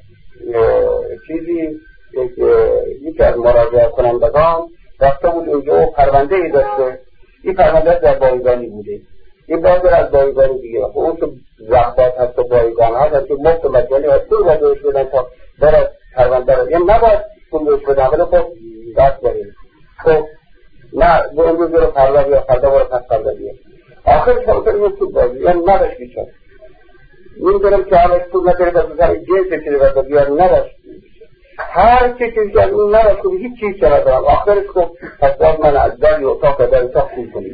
چیزی یکی از مراجعه کنندگان رفته بود اونجا پرونده ای داشته، این پرونده در بایگانی بوده، این بازر از بایگانی دیگه و اون که زخبات هست و بایگان هست که مفت مجانی و پول بازرش بدن تا برد پرونده رو، یعنی نباید پول بهش بدن ولی خب دست بریم خب نه به امروز رو فردا بیا فردا برو پس فردا بیا آخرش همونطور این پول بازی یعنی نداشت بیشتر میدونم که همش پول نداره بس بسر جنس چیزی بسر بیار نداشت هر چی چیز که این نداشت کنی هیچ چیز چرا دارم آخرش خب پس باید من از داری اتاق در اتاق پول کنیم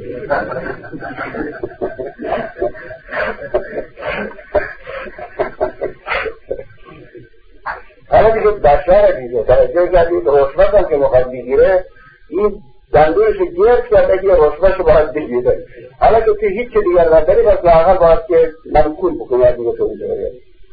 حالا دیگه بشار دیگه در جای جدید رشوت هم که مخواد بگیره این دندونش گرد کرده که رشوهش باید بگیره حالا که تو هیچ دیگر نداری بس لاغر باید که منکول بکنی از دیگه تو اونجا بگیره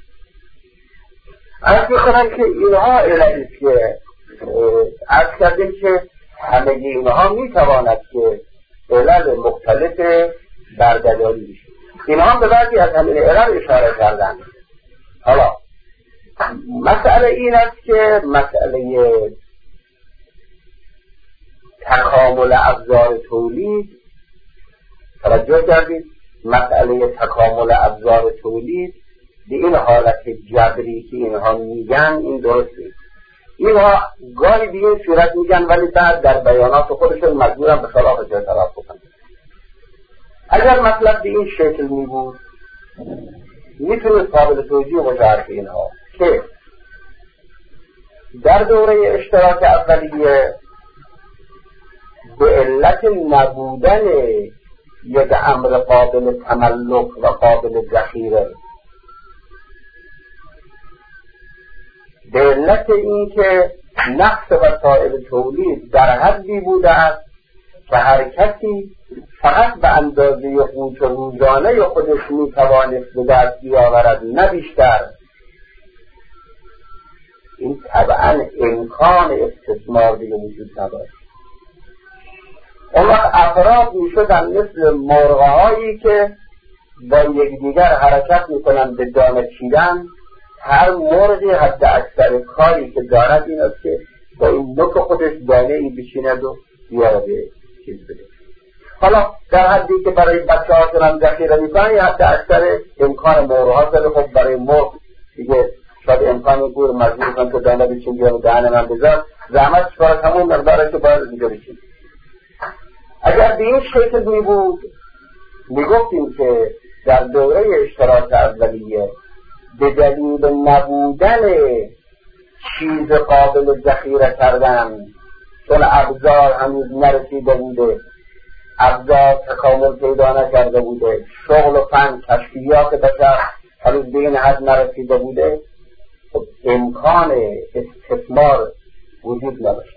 از میخونم که اینها علمیست که از کردیم که همگی اینها میتواند که علل مختلف بردهداری بشه اینها هم به بعضی از همین علل اشاره کردن حالا مسئله این است که مسئله تکامل ابزار تولید توجه کردید مسئله تکامل ابزار تولید به این حالت جبری که اینها میگن این درست نیست اینها گاهی به این صورت میگن ولی بعد در بیانات خودشون مجبورن به خلاف جای طرف بکنن اگر مطلب به این شکل می بود میتونه قابل توجیه باشه حرف اینها که در دوره اشتراک اولیه به علت نبودن یک امر قابل تملک و قابل ذخیره به علت این که نقص وسایل تولید در حدی بوده است که هر کسی فقط به اندازه قوت روزانه خودش میتوانست به دست بیاورد نه بیشتر این طبعا امکان استثمار دیگه وجود نداشت اون وقت افراد میشدن مثل مرغه هایی که با یکدیگر حرکت میکنن به دانه چیدن هر مرغی حد اکثر کاری که دارد این است که با این نوک خودش دانه ای بشیند و بیاره به چیز بده حالا در حدی که برای بچه ها کنم ذخیره میکنن یا حد اکثر امکان مرغ ها داره خب برای مرغ دیگه شاید امکان گور مجبور کن که دانه بچین بیاره دهن من بذار زحمتش باید همون مقداره که باید دیگه بچین اگر به این شکل می بود می گفتیم که در دوره اشتراک اولیه به دلیل نبودن چیز قابل ذخیره کردن چون ابزار هنوز نرسیده بوده ابزار تکامل پیدا نکرده بوده شغل و فن کشفیات بشر هنوز به این حد نرسیده بوده امکان استثمار وجود نداشت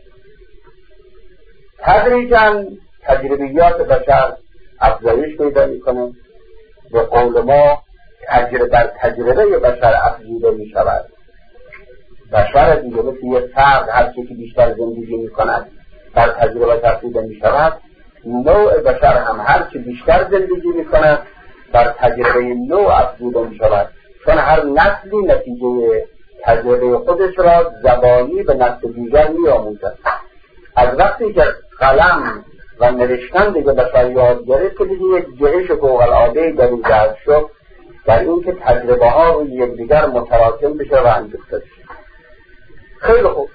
تدریجاً تجربیات بشر افزایش پیدا میکنه به قول ما تجربه بشر افزوده میشود بشر دیگه مثل یه فرد هر چی که بیشتر زندگی میکند در تجربه افزوده میشود نوع بشر هم هر چی بیشتر زندگی میکند در تجربه نوع افزوده میشود چون هر نسلی نتیجه تجربه خودش را زبانی به نسل دیگر میآموزد از وقتی که قلم و نوشتن دیگه بشر یاد گرفت که دیگه یک جهش فوق‌العاده‌ای در این جهت شد در این که تجربه ها روی یکدیگر متراکم بشه و انگیخته بشه خیلی خوب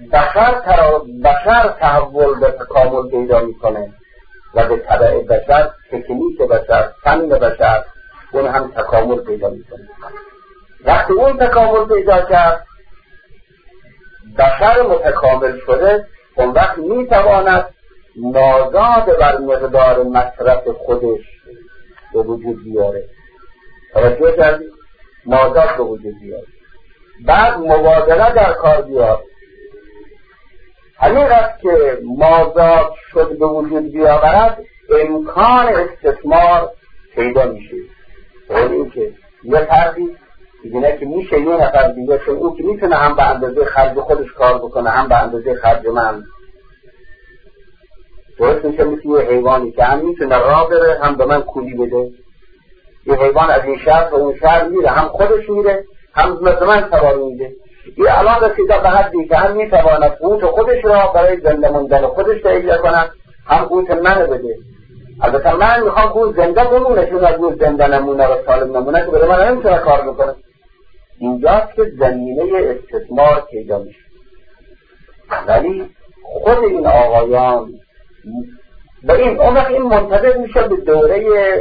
بشر تحول به تکامل پیدا میکنه و به تبع بشر تکنیک بشر فن بشر اون هم تکامل پیدا میکنه وقتی اون تکامل پیدا کرد بشر متکامل شده اون وقت میتواند مازاد بر مقدار مصرف خودش به وجود بیاره توجه کردید مازاد به وجود بیاره بعد مبادله در کار بیاد همین است که مازاد شد به وجود بیاورد امکان استثمار پیدا میشه اون این که یه فردی دیگه که میشه یه نفر دیگه چون اون که میتونه هم به اندازه خرج خودش کار بکنه هم به اندازه خرج من درست میشه مثل یه حیوانی که هم میتونه راه بره هم به من کولی بده یه حیوان از این شهر به اون شهر میره، هم خودش میره هم مزمن سواری میده. این الان رسیده به حدی که هم میتواند قوت خودش را برای زنده موندن خودش تهیه کند، هم قوت من بده. البته من میخوام قوت زنده بمونه، چون از قوت زنده نمونه و سالم نمونه که بده من نمیتونه کار میکنه. اینجاست که زمینه استثمار پیدا میشه. ولی خود این آقایان به این عمق این منتظر میشه به دوره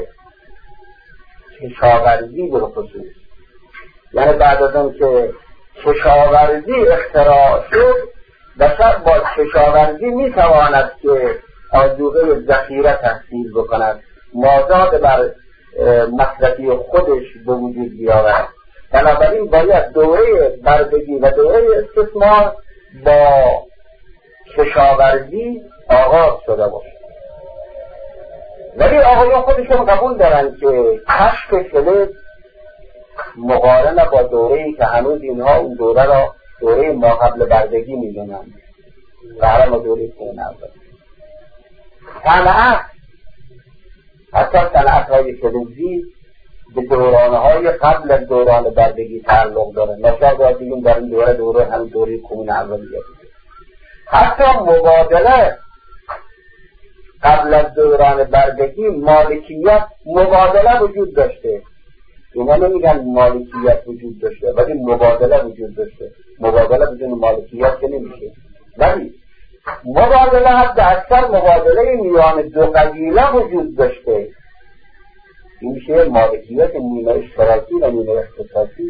کشاورزی به خصوص. یعنی بعد از اون که کشاورزی اختراع شد، بشر با کشاورزی میتواند که آذوقه ذخیره تحصیل بکند، مازاد بر مصرفی خودش به وجود بیاورد. بنابراین باید دوره بردگی و دوره استثمار با کشاورزی آغاز شده باشه. ولی آقایان خودشون قبول دارن که کشف فلز مقارنه با دوره‌ای که هنوز اینها اون دوره را دوره ما قبل بردگی میدونن و هرم دوره کهنه اول. صنعت، حتی صنعت‌های فلزی به دورانهای قبل از دوران بردگی تعلق داره. نشاید باید بگیم در این دوره هم دوره کهنه اولیه. حتی مبادله قبل از دوران بردگی مالکیت مبادله وجود داشته. اینا نمیگن مالکیت وجود داشته، ولی مبادله وجود داشته. مبادله بدون مالکیت که نمیشه. ولی مبادله حتی اکثر مبادله میان دو قبیله وجود داشته. این میشه مالکیت نیمه اشتراکی و نیمه اختصاصی.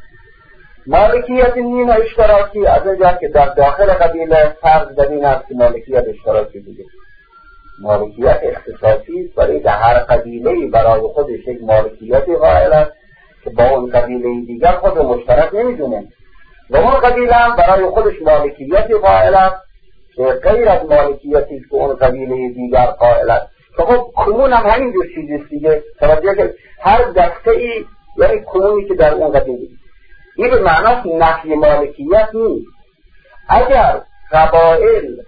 مالکیت نیمه اشتراکی از اینجا که در داخل قبیله فرض بر این است که مالکیت اشتراکی دیگه. مالکیت اختصاصی برای که هر قبیله‌ای برای خودش یک مالکیتی قائل است که با اون قبیله دیگر خود مشترک نمیدونه و اون قبیله هم برای خودش مالکیتی قائل است که غیر از مالکیتی که اون قبیله دیگر قائل است. که خب کمون هم همین جور چیزیست دیگه. توجه که هر دسته‌ای یعنی کمونی که در اون قبیله، این به معناست نفی مالکیت نیست. اگر قبایل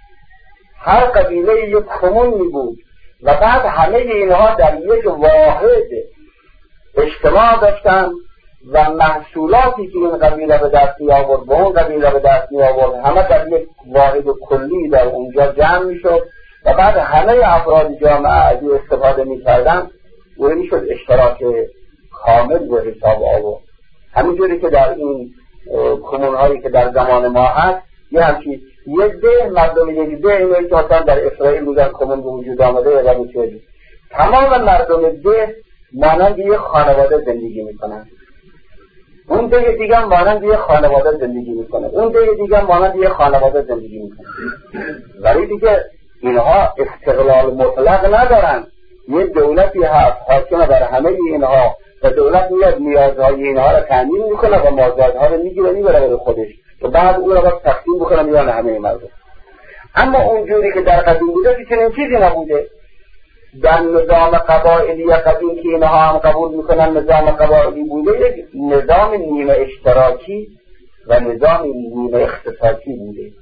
هر قبیله یک کمونی بود و بعد همه اینها در یک واحد اجتماع داشتن و محصولاتی که این قبیله به دست می آورد به اون قبیله به دست می آورد همه در یک واحد کلی در اونجا جمع می شد و بعد همه افراد جامعه از استفاده می کردن و این شد اشتراک کامل به حساب آورد. همینجوری که در این کمون هایی که در زمان ما هست یه همچین یک ده مردم یک ده اینایی که مثلا در اسرائیل بودن کمون به وجود آمده و بچه‌ای تمام مردم ده مانند یک خانواده زندگی میکنن. اون ده دیگه مانند یک خانواده زندگی میکنه، اون ده دیگه مانند یک خانواده زندگی میکنه. ولی دیگه اینها استقلال مطلق ندارن. یه دولتی هست حاکم بر همه اینها و دولت میاد نیازهای اینها را تامین میکنه و مازادها را میگیره میبره برای خودش و بعد اون را باید تقسیم بکنه میان همه مردم. اما اونجوری که در قدیم بوده که چنین چیزی نبوده. در نظام قبائلی قدیم که اینها هم قبول میکنن نظام قبائلی بوده، یک نظام نیمه اشتراکی و نظام نیمه اختصاصی بوده.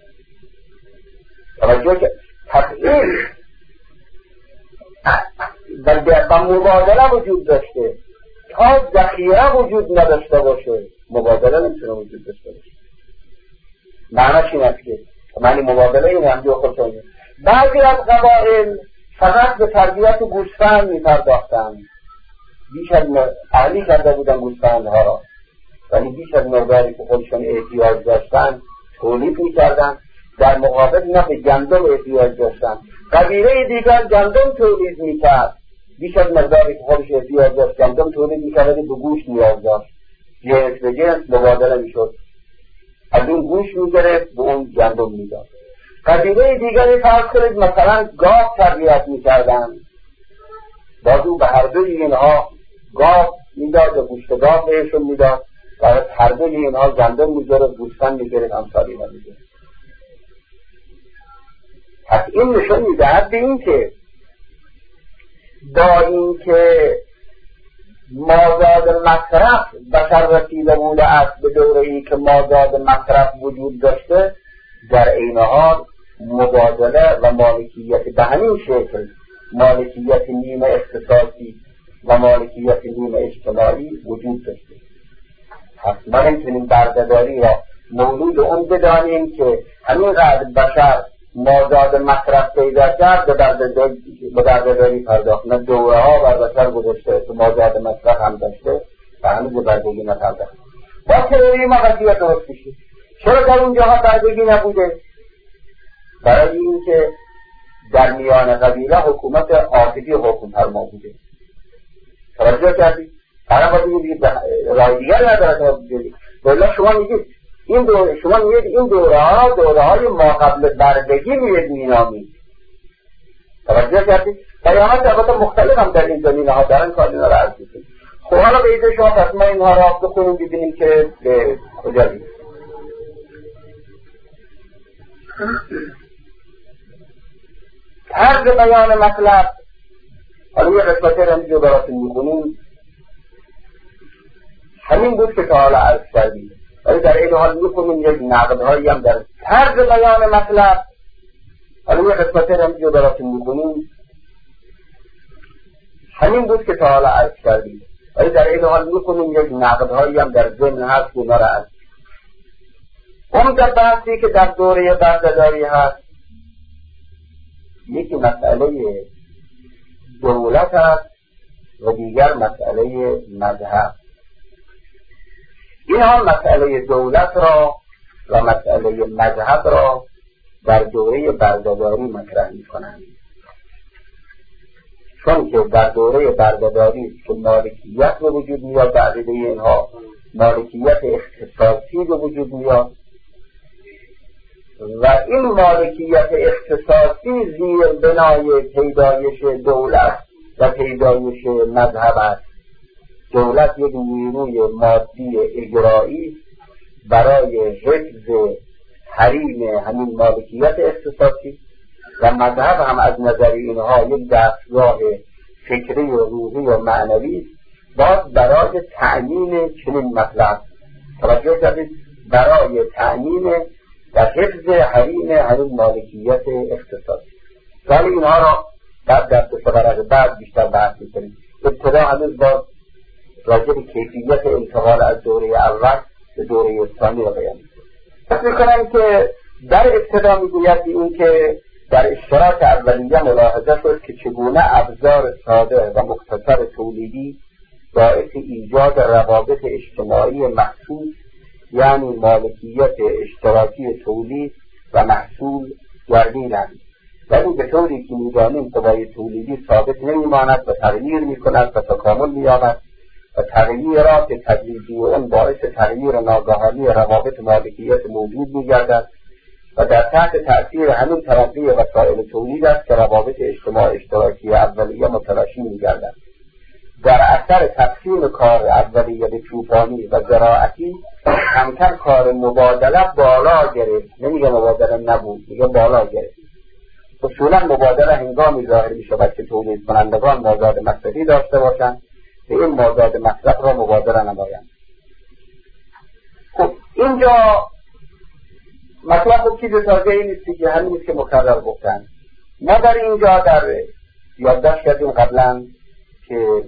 توجه که تقلیل و مبادله وجود داشته. تا ذخیره وجود نداشته باشه مبادله نمیتونه وجود داشته باشه. معنیش این است که معنی مبادله این هم جو خودتونه. بعضی از قبائل فقط به تربیت گوسفند میپرداختند، بیش از اهلی کرده بودن گوسفندها را، ولی بیش از مقداری که خودشون احتیاج داشتن تولید میکردن. در مقابل اینا به گندم احتیاج داشتن. قبیله دیگر گندم تولید میکرد، بیش از مقداری که خودش احتیاج داشت گندم تولید میکرد ولی به گوشت نیاز داشت. جنس به جنس مبادله میشد، از اون گوشت میگرفت به اون گندم میداد. قبیله دیگری فرض کنید مثلا گاو تربیت میکردن، باز او به هر دوی اینها گاو میداد و گوشت گاو بهشون میداد و هر دوی اینها گندم میگرفت گوسفند میگرفت امثال اینا میگرفت. پس این نشون میدهد به این که با این که مازاد مصرف بشر رسیده بوده است به دوره‌ای که مازاد مصرف وجود داشته، در عین حال مبادله و مالکیت به همین شکل، مالکیت نیمه اختصاصی و مالکیت نیم اجتماعی وجود داشته. پس ما نمیتونیم بردهداری را مولود اون بدانیم که همینقدر بشر مازاد مصرف پیدا کرد به بردهداری پرداخت. نه دوره ها بر بشر گذاشته که مازاد مصرف هم داشته و هنوز به بردگی نپرداخت. با تئوری ما قضیه درست میشه. چرا در اون جاها بردگی نبوده؟ برای اینکه در میان قبیله حکومت عاطفی حکم فرما بوده. توجه کردید؟ برای باید رای دیگر نداره. بله شما میگید این دوره های ما قبل بردگی مینامید. توجه کردید؟ پیامت البته مختلف هم در این زمینه ها دارن که اینا را عرض کنید. خب حالا به ایده شما پس ما اینها را بخونیم ببینیم که به کجا میرسیم. طرز بیان مطلب، حالا یه قسمتی را اینجا براتون میخونیم، همین بود که تا حالا عرض کردیم، ولی در این حال میخونیم یک نقدهایی هم در طرز بیان مطلب. حالا یه قسمتی را اینجا براتون میخونیم، همین بود که تا حالا عرض کردیم، ولی در این حال میخونیم یک نقدهایی هم در ذهن هست که نارا عرض. اون در بحثی که در دوره بردهداری هست، یکی مسئله دولت است و دیگر مسئله مذهب. اینها مسئله دولت را و مسئله مذهب را در دوره بردهداری مطرح می‌کنند، چون که در دوره بردهداری که مالکیت به وجود میاد، در عقیده اینها مالکیت اختصاصی به وجود میاد و این مالکیت اختصاصی زیر بنای پیدایش دولت و پیدایش مذهب است. دولت یک نیروی مادی اجرایی برای حفظ حریم همین مالکیت اختصاصی و مذهب هم از نظر اینها یک دستگاه فکری و روحی و معنوی باز برای تأمین چنین مطلب. توجه کردید؟ برای تأمین و حفظ حریم همین مالکیت اختصاصی. ولی اینها را بعد در فقرات بعد بیشتر بحث می‌کنیم. ابتدا هنوز باز راجع به کیفیت انتقال از دوره اول به دوره ثانی را بیان می‌کنیم. فکر می‌کنم که در ابتدا می‌گوید این که در اشتراک اولیه ملاحظه شد که چگونه ابزار ساده و مختصر تولیدی باعث ایجاد روابط اجتماعی مخصوص، یعنی مالکیت اشتراکی تولید و محصول گردیدند، ولی به طوری که می‌دانیم قوای تولیدی ثابت نمی‌ماند و تغییر می‌کند و تکامل می‌یابد و تغییرات تدریجی اون باعث تغییر ناگهانی روابط مالکیت موجود می‌گردد و در تحت تأثیر همین ترقی وسایل تولید است که روابط اجتماع اشتراکی اولیه متلاشی می‌گردد. در اثر تقسیم کار اولیه به چوپانی و زراعتی کمتر کار مبادله بالا گرفت. نمیگه مبادله نبود، میگه بالا گرفت. اصولا مبادله هنگامی ظاهر می‌شود که تولید کنندگان مازاد مصرفی داشته باشند و این مازاد مصرف را مبادله نمایند. خب اینجا مطلب چیز تازه‌ای نیستی که همین که مکرر گفتن. ما در اینجا در یادداشت کردیم قبلا که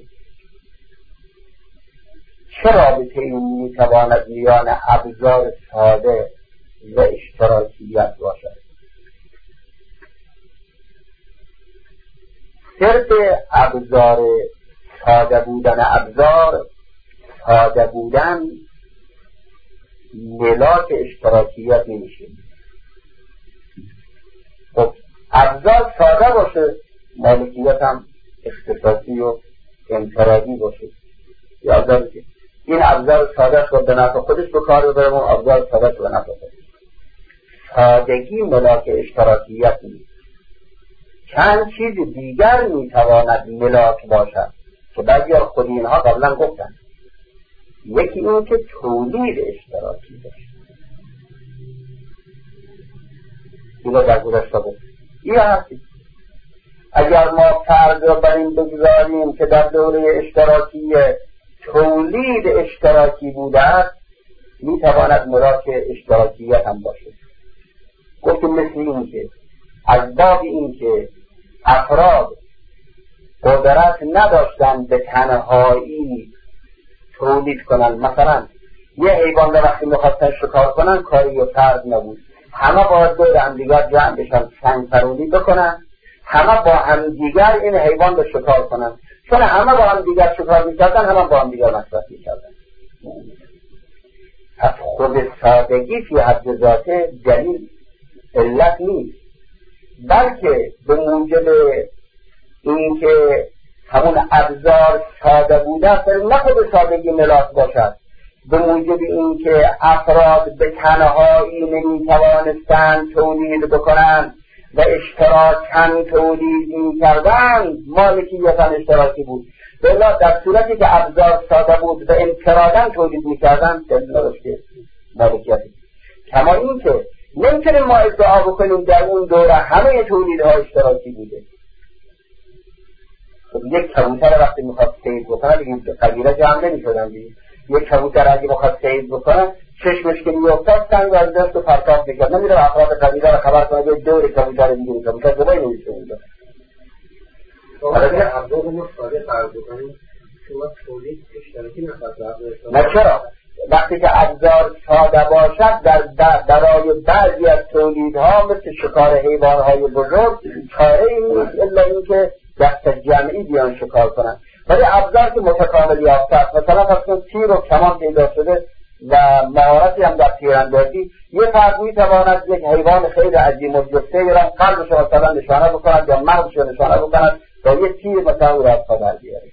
چه رابطه این میتواند میان ابزار ساده و اشتراکیت باشد. صرف ابزار ساده بودن ملاک اشتراکیت نمیشه. خب ابزار ساده باشه، مالکیت هم اختصاصی و انفرادی باشه. یادداشت که این ابزار ساده شد به نفع خودش به کار ببرم و ابزار ساده شد به نفع خودش. سادگی ملاک اشتراکیت نیست. چند چیز دیگر میتواند ملاک باشد که بعضی از خود اینها قبلا گفتن. یکی این که تولید اشتراکی باشه. اینو در گذشته گفت. این هستی. اگر ما فرض رو بر این بگذاریم که در دوره اشتراکی تولید اشتراکی بوده است، میتواند ملاک اشتراکیت هم باشه. گفتیم مثل این که از باب این که افراد قدرت نداشتن به تنهایی تولید کنن. مثلا یه حیوان رو وقتی میخواستن شکار کنن کاری و فرد نبود، همه باید دور همدیگر جمع بشن سنگ فرودی بکنن، همه با همدیگر این حیوان رو شکار کنن. چون همه با همدیگر شکار میکردن، همه با همدیگر مصرف میکردن. از خود سادگی فی حد ذاته دلیل علت نیست، بلکه به موجب اینکه همون ابزار ساده بوده است، نه خود سادگی ملاک باشد، به موجب اینکه افراد به تنهایی نمیتوانستند تولید بکنند و اشتراکاً تولید میکردند، مالکیتاً اشتراکی بود. بلا در صورتی که ابزار ساده بود و انفراداً تولید میکردند دلیل نداشته مالکیتی. کما اینکه نمیتونیم ما ادعا بکنیم در اون دوره همه تولیدها اشتراکی بوده. یک کبوتر وقتی میخواد صید بکنه دیگه قبیله جمع نمیشدن دیگه. یک کبوتر اگه میخواد صید بکنه چشمش که میافتاد سنگ از دست و پرتاب میکرد، نمیره افراد قبیله رو خبر کنه که دور کبوتر دیگه کبوتر زبایی نمیشه اونجا. حالا ابزار ما ساده فرض بکنیم شما تولید اشتراکی نخواهد نه چرا؟ وقتی که ابزار ساده باشد برای بعضی از تولیدها مثل شکار حیوانهای بزرگ چاره این نیست الا اینکه دست جمعی بیان شکار کنن. ولی ابزار که متکامل یافته، مثلا فرض تیر و کمان پیدا شده و مهارتی هم در تیراندازی، یه فرد میتواند یک حیوان خیلی عظیم الجثه را قلبش مثلا نشانه بکند یا مغزش رو نشانه بکند با یه تیر مثلا او را از پا در بیاره.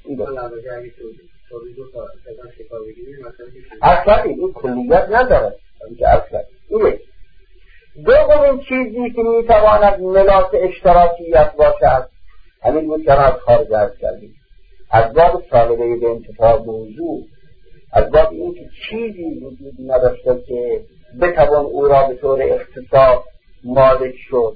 اصلا این کلیت نداره اصلا. اینه دومین چیزی که میتواند ملاک اشتراکیت باشد همین بود که از خارج عرض کردیم، از باب سالبه به انتفاع موضوع، از باب این که چیزی وجود نداشته که بتوان او را به طور اختصاص مالک شد،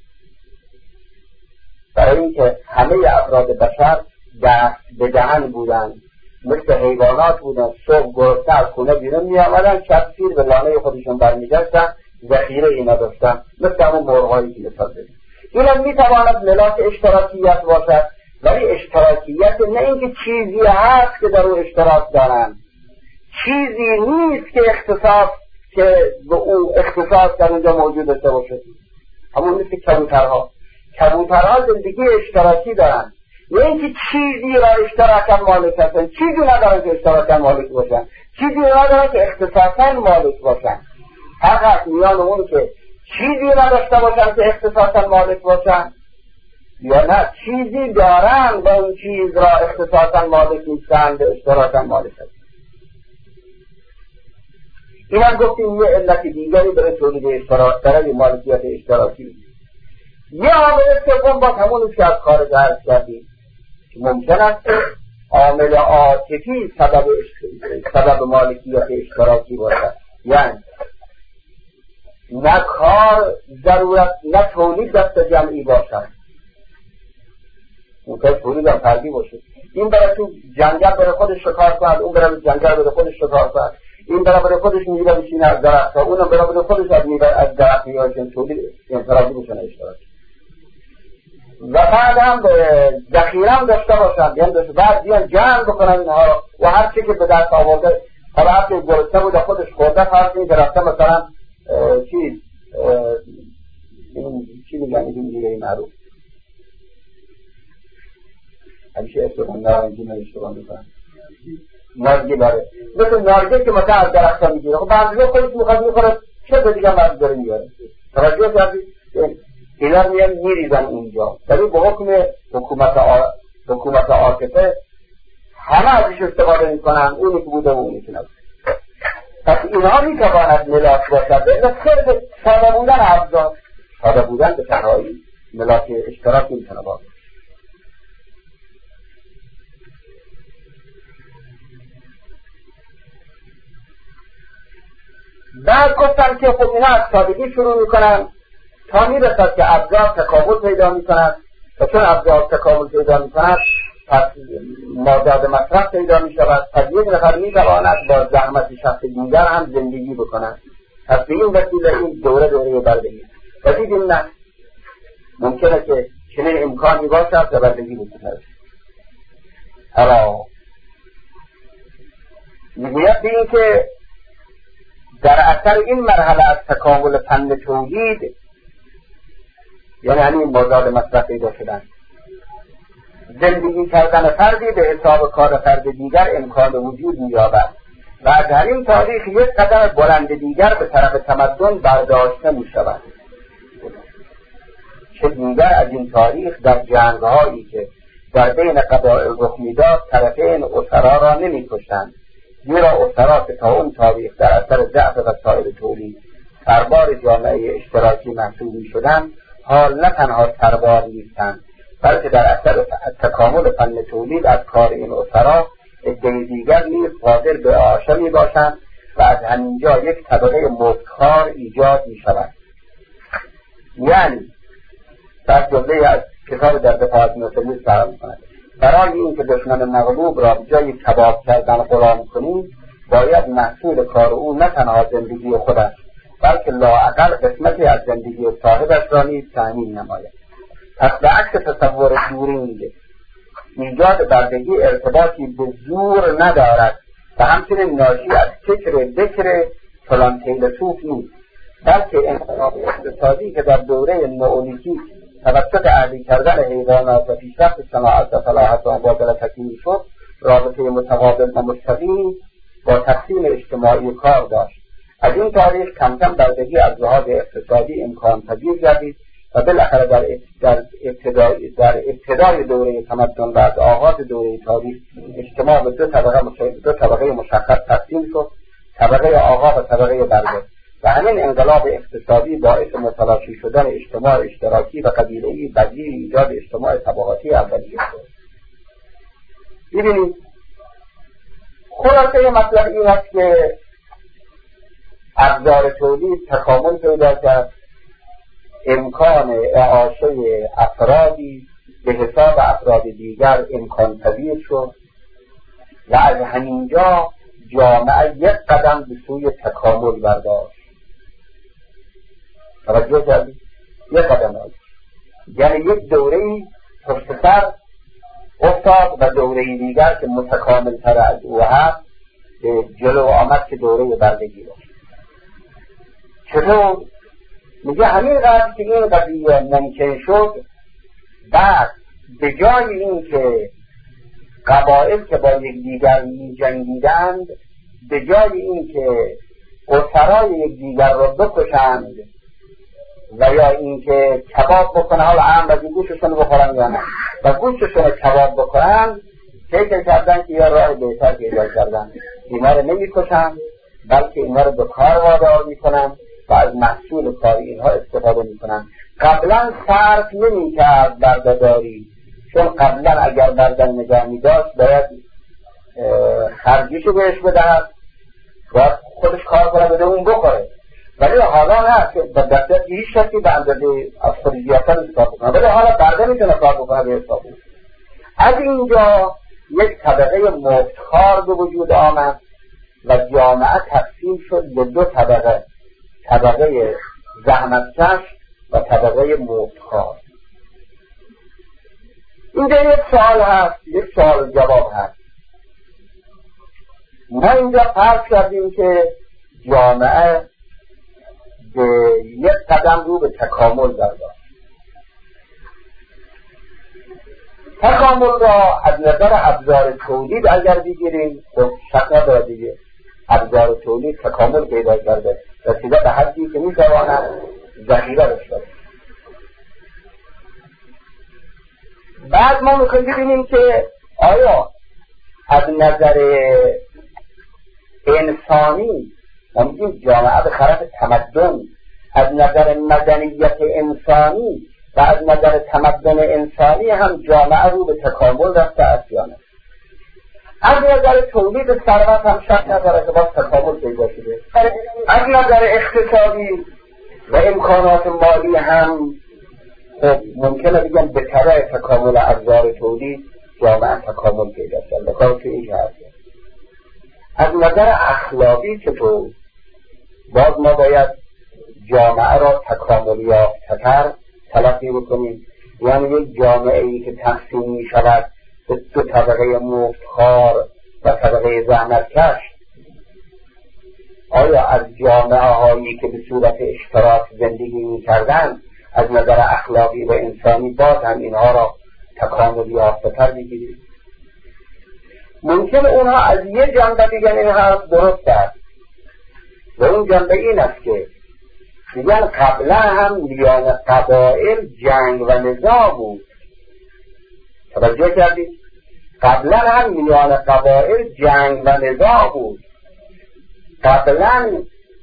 برای اینکه همه افراد بشر دست به دهن بودند، مثل حیوانات بودن، صبح گرسنه از خونه بیرون می آمدن، شب سیر به لانه خودشون برمیگشتن، ذخیره ای نداشتن، مثل همون مرغ‌هایی که مثال بزنیم. این هم می تواند ملاک اشتراکیت باشد، ولی اشتراکیت نه اینکه چیزی هست که در او اشتراک دارن، چیزی نیست که اختصاص که به او اختصاص در اونجا موجود داشته باشه. همون مثل کبوترها زندگی اشتراکی دارن، نه اینکه چیزی را اشتراکاً مالک هستن، چیزی ندارن که اشتراکاً مالک باشن، چیزی ندارن که اختصاصاً مالک باشن. فقط میان اون که چیزی نداشته باشن که اختصاصاً مالک باشن، یا نه چیزی دارن و اون چیز را اختصاصاً مالک نیستند و اشتراکاً مالک هستند. این هم گفتیم یه علت دیگری برای تولید اشتراک، برای مالکیت اشتراکی. یه عامل سوم با همونی که از خارج عرض کردیم که ممکن است عامل عاطفی سبب مالکیت اشتراکی باشد، یعنی نه کار ضرورت، نه تولید دست جمعی باشد، ممکن تولید هم فردی باشه. این برای تو جنگل برای خودش شکار کند، اون برای جنگل برای خودش شکار کند، این برای خودش میوه بچینه از درخت، اونم برای خودش از میوه از درخت میوه تولید انفرادی بشن اشتراکی. و بعد هم ذخیره هم داشته باشند، یعنی بعد بیان جمع بکنن اینها و هر چی که به دست آورده، حالا هر چی گرسنه بوده خودش خورده، فرض این درخته مثلا چی میگن این دیگه معروف همیشه اشتباه نارنجی اشتباه میکنن، نارنجی باره مثل نارنجی که مثلا از درخته میگیره، خب بعضی خودش میخواد میخوره چه به دیگه مرد داره میاره توجه کردی؟ اینا میان میریزن اینجا، ولی به حکم حکومت عاطفه همه ازش استفاده میکنن، اونی که بوده و اونی که نبوده. پس اینها میتواند ملاک باشد، به خیلی ساده بودن ابزار، ساده بودن به تنهایی ملاک اشتراک میتونه باشه. بعد گفتن که خب اینا از سادگی شروع میکنن تا میرسد که ابزار تکامل پیدا میکنند، و چون ابزار تکامل پیدا میکنند پس ماداد مصرف پیدا میشود، پس یک نفر میتواند با زحمت شخص دیگر هم زندگی بکنند. پس به این وسیله این دوره بردگی و دیدیم نه ممکنه که چنین امکانی باشد و بردگی بکنند. حالا میگوید به این که در اثر این مرحله از تکامل فن تولید، یعنی همین مازاد مصرف پیدا شدن، زندگی کردن فردی به حساب کار فرد دیگر امکان وجود می‌یابد و از همین تاریخ یک قدم بلند دیگر به طرف تمدن برداشته می‌شود. چه دیگر از این تاریخ در جنگ‌هایی که در بین قبایل رخ می‌داد طرفین اسرا را نمی‌کشتند، زیرا اسرا که تا اون تاریخ در اثر ضعف وسایل تولید سربار جامعه اشتراکی محسوب می‌شدند، حال نه تنها سربار نیستند بلکه در اثر تکامل فن تولید از کار این اسرا عده دیگر نیز قادر به اعاشه می‌باشند و از همینجا یک طبقه مفتخار ایجاد می‌شود. یعنی در جمله از کتاب در دفاع از نوسلیس برام می‌کند برای این که دشمن مغلوب را به جای کباب کردن غلام کنیم، باید محصول کار او نه تنها زندگی خودش بلکه لااقل قسمتی از زندگی صاحبش را نیز تأمین نماید. پس به عکس تصور دورینگ، ایجاد بردگی ارتباطی به زور ندارد و همچنین ناشی از فکر بکر فلان فیلسوف نیست، بلکه انقلاب اقتصادی که در دوره نئولیتیک توسط اهلی کردن حیوانات و پیشرفت صناعت و فلاحت و مبادله تکمیل شد، رابطه متقابل و مستقیم با تقسیم اجتماعی کار داشت. از این تاریخ کم کم بردگی از لحاظ اقتصادی امکان پذیر گردید و بالاخره در ابتدای دوره تمدن و از آغاز دوره تاریخ اجتماع به دو طبقه مشخص تقسیم شد، طبقه آقا و طبقه برده، و همین انقلاب اقتصادی باعث متلاشی شدن اجتماع اشتراکی و قبیله‌ای بدیل ایجاد اجتماع طبقاتی اولیه شد. ببینید خلاصه مطلب این است که ابزار تولید تکامل پیدا کرد، امکان اعاشه افرادی به حساب افراد دیگر امکان پذیر شد و از همینجا جامعه یک قدم به سوی تکامل برداشت. توجه کردید؟ یک قدم آید، یعنی یک دوره‌ای پشت سر افتاد و دوره‌ای دیگر که متکامل تر از او هست به جلو آمد که دوره بردگی بود. چطور؟ میگه همین قدر که این قضیه ممکن شد، بعد به جای این که قبایل که با یکدیگر می جنگیدند، به جای این که اسرای یکدیگر را بکشند و یا این که کباب بکنه، حالا هم و گوششون بخورن یا نه، و گوششون کباب بکنن، فکر کردن که یا راه بهتر پیدا کردن، اینا رو نمی کشن بلکه اینا رو به کار وادار می کنن و از محصول کاری اینها استفاده می کنن. قبلا صرف نمی کرد بردهداری، چون قبلا اگر بردن نگاه می داشت باید خرجیشو بهش بدهد و خودش کار کنه بده اون بخوره، ولی حالا نه که به دستت هیچ شکی به اندازه از خودی زیادتر کار بکنه، ولی حالا برده میتونه کار بکنه به حساب. از اینجا یک طبقه مفتخار به وجود آمد و جامعه تقسیم شد به دو طبقه، طبقه زحمتکش و طبقه مفتخار. اینجا یک سوال هست، یک سوال جواب هست. ما اینجا فرض کردیم که جامعه به یک قدم رو به تکامل برداشت. تکامل را از نظر ابزار تولید اگر بگیریم، خب شک نداره دیگه ابزار تولید تکامل پیدا کرده، رسیده به حدی که میتواند ذخیره داشته. بعد ما میخوایم ببینیم که آیا از نظر انسانی، ما میگیم جامعه به طرف تمدن، از نظر مدنیت انسانی و از نظر تمدن انسانی هم جامعه رو به تکامل رفته است یا نه؟ از نظر تولید ثروت هم شک نداره که باز تکامل پیدا شده. از نظر اقتصادی و امکانات مالی هم ممکنه بگم به طرح تکامل ابزار تولید جامعه تکامل پیدا شده. بخاطر که این هست. از نظر اخلاقی چطور؟ باز ما باید جامعه را تکامل یافته‌تر تلقی بکنیم، یعنی یک جامعه ای که تقسیم می شود به دو طبقه مفتخوار و طبقه زحمتکش، آیا از جامعه هایی که به صورت اشتراک زندگی می کردن از نظر اخلاقی و انسانی باز هم اینها را تکامل یافته تر بگیرید؟ ممکن اونها از یه جنبه بگن این حرف درست است و اون جنبه این است که میگن قبلا هم میان قبایل جنگ و نزاع بود. توجه کردید؟ قبلا هم میان قبایل جنگ و نزاع بود. قبلا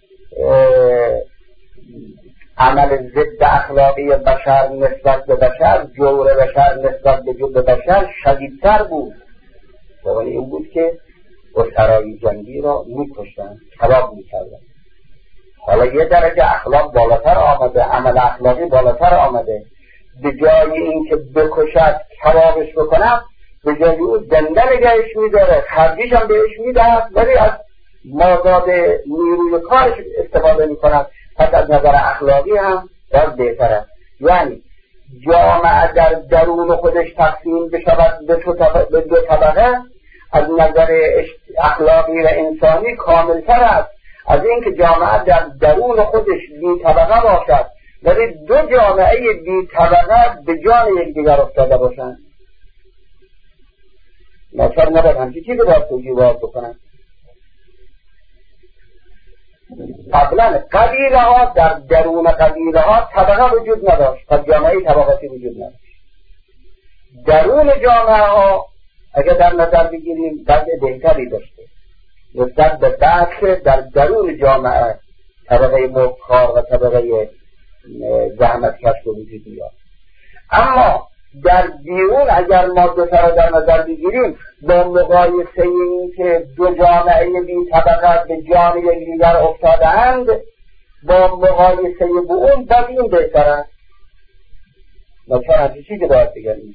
عمل ضد اخلاقی بشر نسبت به بشر، جور بشر نسبت به بشر شدیدتر بود. ولی این بود که اسرای جنگی را میکشتن، کباب میکردن. حالا یه درجه اخلاق بالاتر آمده، عمل اخلاقی بالاتر آمده. به جای این که بکشد کبابش بکنم، به جای او زنده نگهش میداره، خرجیش هم بهش میدهد، ولی از مازاد نیروی کارش استفاده میکنند. پس از نظر اخلاقی هم باز بهتره. یعنی جامعه در درون خودش تقسیم بشود به دو طبقه، از نظر اخلاقی و انسانی کاملتر است از اینکه جامعه در درون خودش بی طبقه باشد ولی دو جامعه بی طبقه به جان یکدیگر افتاده باشند. ناچار نباید همچی چیزی باید توجیه بکنن. قبلا قبیله ها در درون قبیله ها طبقه وجود نداشت، پس جامعه طبقاتی وجود نداشت. درون جامعه ها اگر در نظر بگیریم وضع بهتری داشته نسبت به بخش در درون جامعه طبقه مفتخوار و طبقه زحمتکش رو وجود میاد. اما در بیرون اگر ما دو تا را در نظر بگیریم، با مقایسه این که دو جامعه بی طبقه به جان یکدیگر افتاده‌اند، با مقایسه با اون باز این بهتر است. ناچار همچین چیزی باید بگریم.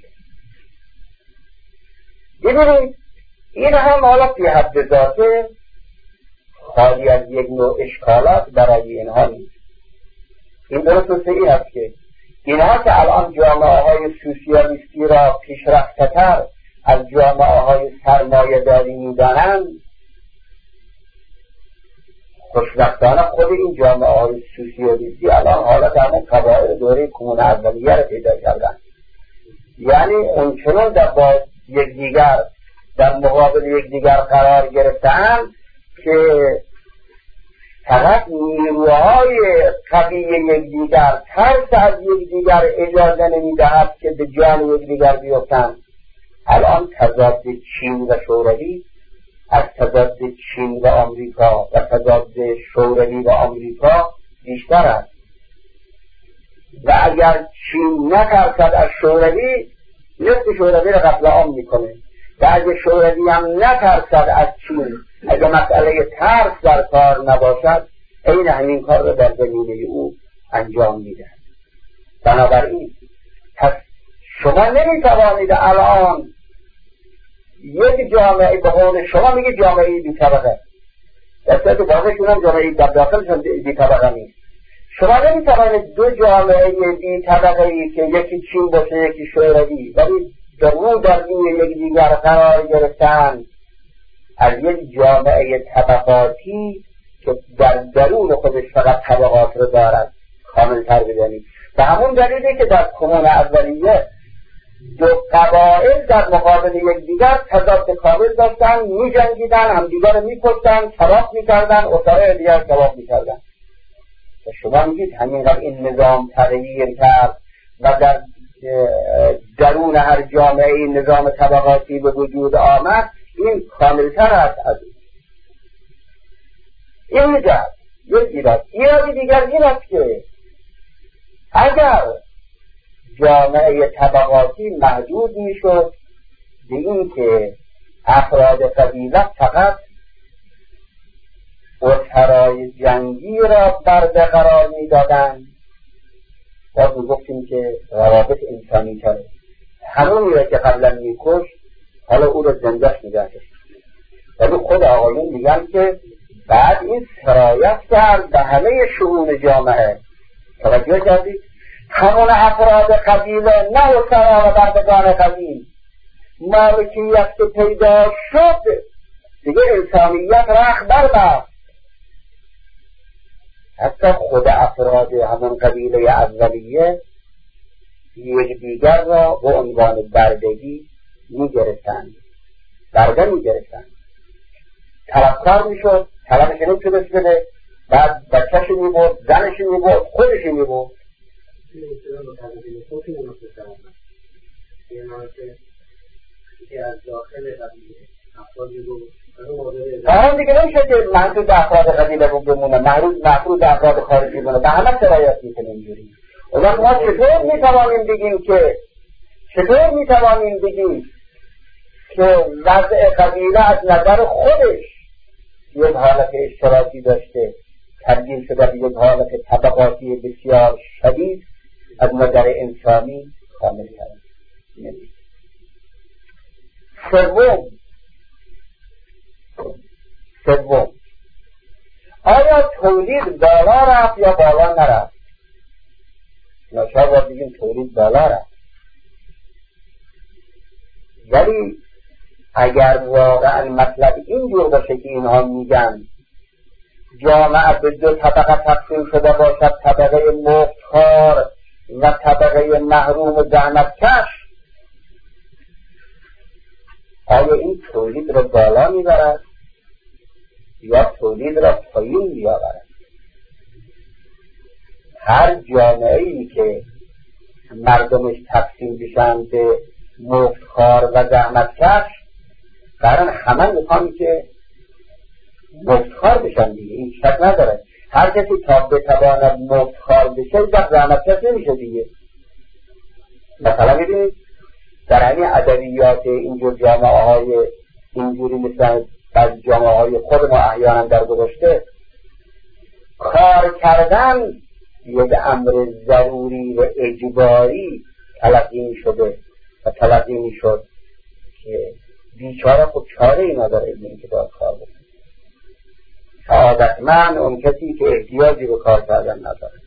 ببینید این هم حالا فی حد ذاته خالی از یک نوع اشکالات برای اینها نیست. این درست و صحیح است که اینها که الان جامعه های سوسیالیستی را پیشرفته‌تر از جامعه های سرمایه داری می‌دانند، خوشبختانه خود این جامعه های سوسیالیستی الان حالت همون قبایل دوره کمون اولیه را پیدا کردن. یعنی اونچنان با یکدیگر در مقابل یکدیگر قرار گرفتند که فقط نیروهای قوی یکدیگر ترس از یکدیگر اجازه نمی‌دهد که به جان یکدیگر بیفتند. الان تضاد چین و شوروی از تضاد چین و آمریکا و تضاد شوروی و آمریکا بیشتر است و اگر چین نترسد از شوروی، نصف شوروی را قتل عام میکنه و اگر شوروی هم نترسد از چین، اگر مسئله ترس در کار نباشد، این همین کار را در زمینه او انجام میده. بنابراین پس شما نمیتوانید الان یک جامعه، به قول شما میگه جامعه بی طبقه، در صورت واقعشون هم جامعه در داخلشون بی طبقه نیست. شما نمیتوانید دو جامعه بی طبقه ای که یکی چین باشه یکی شوروی ولی در روی یکدیگر قرار گرفتن از یک جامعه طبقاتی که در درون خودش فقط طبقات رو دارد کامل تر بدانید. به همون دلیلی که در کمون اولیه دو قبایل در مقابل یکدیگر تضاد کامل داشتن، می جنگیدن، همدیگر رو می کشتن، کباب می کردن، اسرای دیگر کباب می کردن. و شما میگید همینقدر این نظام تغییر کرد و در درون هر جامعه این نظام طبقاتی به وجود آمد، این کاملتر است از این میگرد. یک ایراد دیگر این است که اگر جامعه طبقاتی محدود میشد به این که افراد قبیله فقط اسرای جنگی را برقرار میدادند، باز میگفتیم که روابط انسانی تره، همونی را که قبلا میکشت حالا او را زندهش نگه داشت. ولی خود آقایون میگن که بعد این سرایت کرد به همه شؤون جامعه. توجه کردید؟ همون افراد قبیله نه اسرا و بردگان قبیل، مالکیت که پیدا شد دیگه انسانیت رخت بربست. حتی خود افراد همون قبیله اولیه یک دیگر را به عنوان بردگی میگرفتند، برده میگرفتند. طلبکار میشد، طلبش نمیتونست بده، بعد بچهش میبرد، زنش میبرد، خودش میبرد. آن دیگه نمیشه که محدود افراد قبیله رو بمونه، محدود افراد خارجی بمونه، به همه سرایت میکنه اینجوری. اگر ما چطور میتوانیم بگیم که وضع قبیله از نظر خودش یک حالت اشتراکی داشته تبدیل شده به یک حالت طبقاتی بسیار شدید از نظر انسانی کامل کرد. سوم، آیا تولید بالا رفت یا بالا نرفت؟ ناچار باید بگیم تولید بالا رفت. ولی اگر واقعا مطلب اینجور باشه که اینها میگن جامعه به دو طبقه تقسیم شده باشد، طبقه مفتخوار و طبقه محروم و زحمتکش، آیا این تولید را بالا میبرد یا تولید را پایین میآورد؟ هر جامعه‌ای که مردمش تقسیم بشن به مفتخوار و زحمتکش، قرار همه میخوان که مفتخوار بشن دیگه، این شک نداره. هر کسی تا بتواند مفتخوار بشه در زحمتکش نمیشه دیگه. مثلا میبینید در همین ادبیات اینجور جامعه های اینجوری مثل از جامعه های خود ما احیانا در گذشته، کار کردن یک امر ضروری و اجباری تلقی شده و تلقی میشد که بیچاره خود چاره ای نداره این که داد کار بکنه. سعادتمند اون کسی که احتیاجی به کار کردن نداره،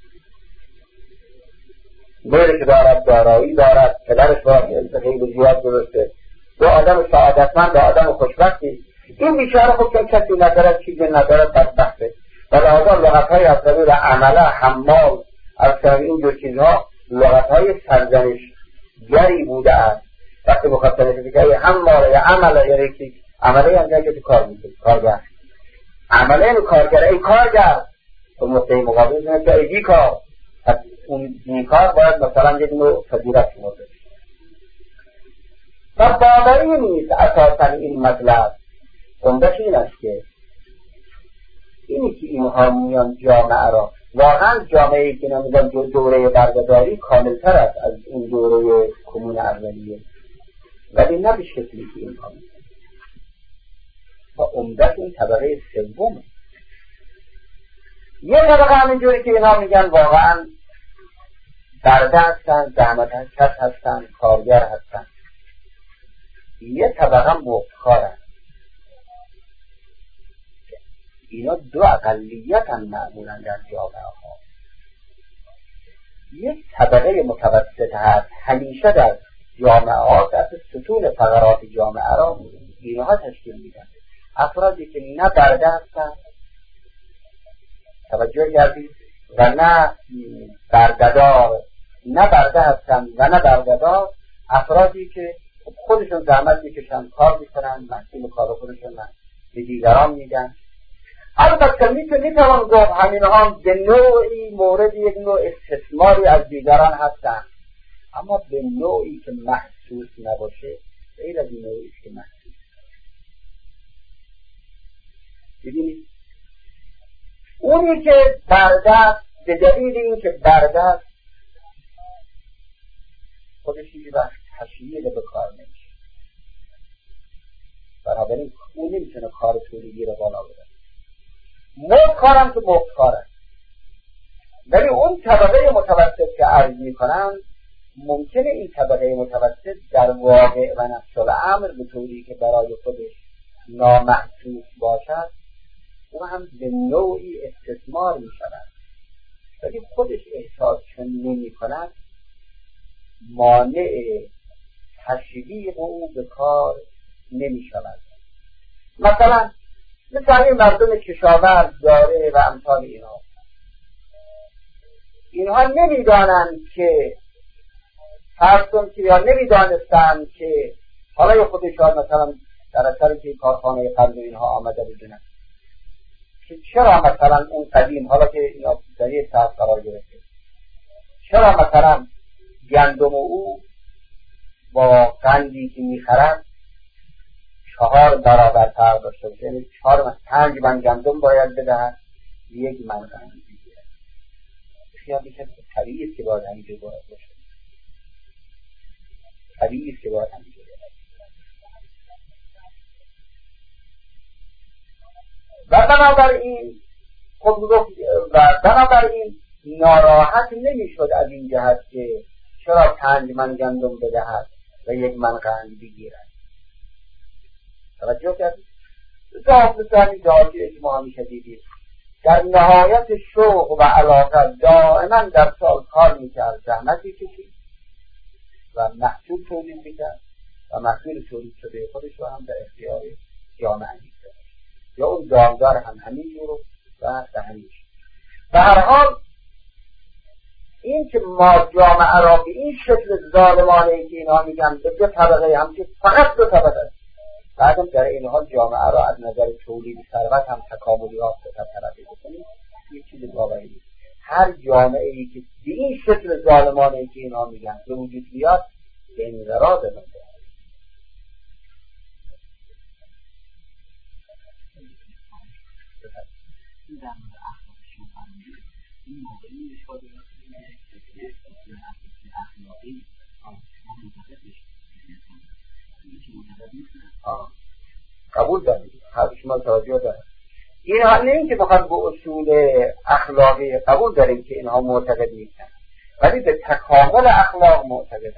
میره دارد، دارایی دارد، پدرش باید خیلی زیاد درسته، دو آدم سعادتمند، دو آدم خوشبختی. این بیچاره خود که کسی ندارد، چیزی ندارد، بدبخته. و لحاظا لغتهای از قبیل عمله، حمال، از اینجور چیزها لغتهای سرزنش گری بوده است. وقتی مخاطب نشده که حمال یا عمله یا ریکی، عمله هم که کار میکنه، کارگر، عمله اینو کارگر، ای کارگر، تو مقطعی مقابل زنه که ای بیکار. از اون بیکار باید مثلا یک نوع فضیلت شمرده. و باوری نیست اساسا این مطلب. عمدش این است که اینی که اینها میان جامعه را، واقعا جامعه‌ای که نمیدن دوره بردهداری کاملتر است از این دوره کمون اولیه، ولی نه به شکلی که اینها میگن. و عمدش این طبقه سومه. یه طبقه همینجوری که اینها میگن واقعا برده هستن، زحمتکش هستن، کارگر هستن. یه طبقه مفتخار هست. اینا دو اقلیت هم معمولا در جامعه ها. یک طبقه متوسط هست، همیشه در جامعه ها در ستون فقرات جامعه را اینها تشکیل میدن. افرادی که نه برده هستن، توجه کردید، و نه بردهدار، نه برده هستن و نه بردهدار، افرادی که خودشون زحمت میکشن، کار میکنن، محصول کار خودشون به دیگران میدن. البته میتوان گفت همینها به نوعی مورد یک نوع استثماری از دیگران هستن، اما به نوعی که محسوس نباشه، غیر از نوعی که محسوس. ببینید اونی که برده به دلیل این که برده خودش یه وقت تشییع به کار نمیشه، بنابراین اون نمیتونه کار تولیدی رو بالا بده. مفتخارم که مفتخاره، ولی اون طبقه متوسط که عرض میکنم ممکنه این طبقه متوسط در واقع و نفس الامر به طوری که برای خودش نامحسوس باشد او هم به نوعی استثمار میشود، ولی خودش احساس چون نمی کند مانع تشویق او به کار نمی شود. مثلا این مردم کشاورز داره و امثال اینها نمیدانند که فرض کن که یا نمیدانستند که حالا خودشان مثلا در اثر که کارخانه قلب اینها آمده بدونن که چرا مثلا اون قدیم حالا که اینا در یک ساعت قرار گرفته چرا مثلا گندم او با قندی که میخرد 4 برابر فرق داشته باشه، یعنی 5 من گندم باید بدهد 1 من قند بگیرد. خیال میشه طبیعی است که باید همینجور باید باشه، طبیعی است که باید همینجور و بنابراین ناراحت نمیشد از این جهت که چرا 5 من گندم بدهد و 1 من قند بگیرد. توجه کردید؟ مثلا جاهی اجماع همیشه دیدید در نهایت شوق و علاقه دائما در سال کار میکرد، زحمتی کشید و محصول تولید میکرد و محصول تولید شده خودش رو هم در اختیار جامعه میکرد، یا اون دامدار هم همینجور و همینجور. به هر حال این که ما جامعه را به این شکل ظالمانه که اینا میگن به 2 طبقه هم که فقط 2 طبقه است، بعدم در این حال جامعه را از نظر تولید ثروت هم تکاملی یافته طبقه بکنیم، یه چیز واقعی نیست. هر جامعه ای که به این شکل ظالمانه که اینا میگن به وجود بیاد به انقراض منده. این موقعی اشکال قبول دارید، حرف شما توجه داره. اینها نه اینکه بخواد به اصول اخلاقی قبول داریم که اینها معتقد نیستن، ولی به تکامل اخلاق معتقدن.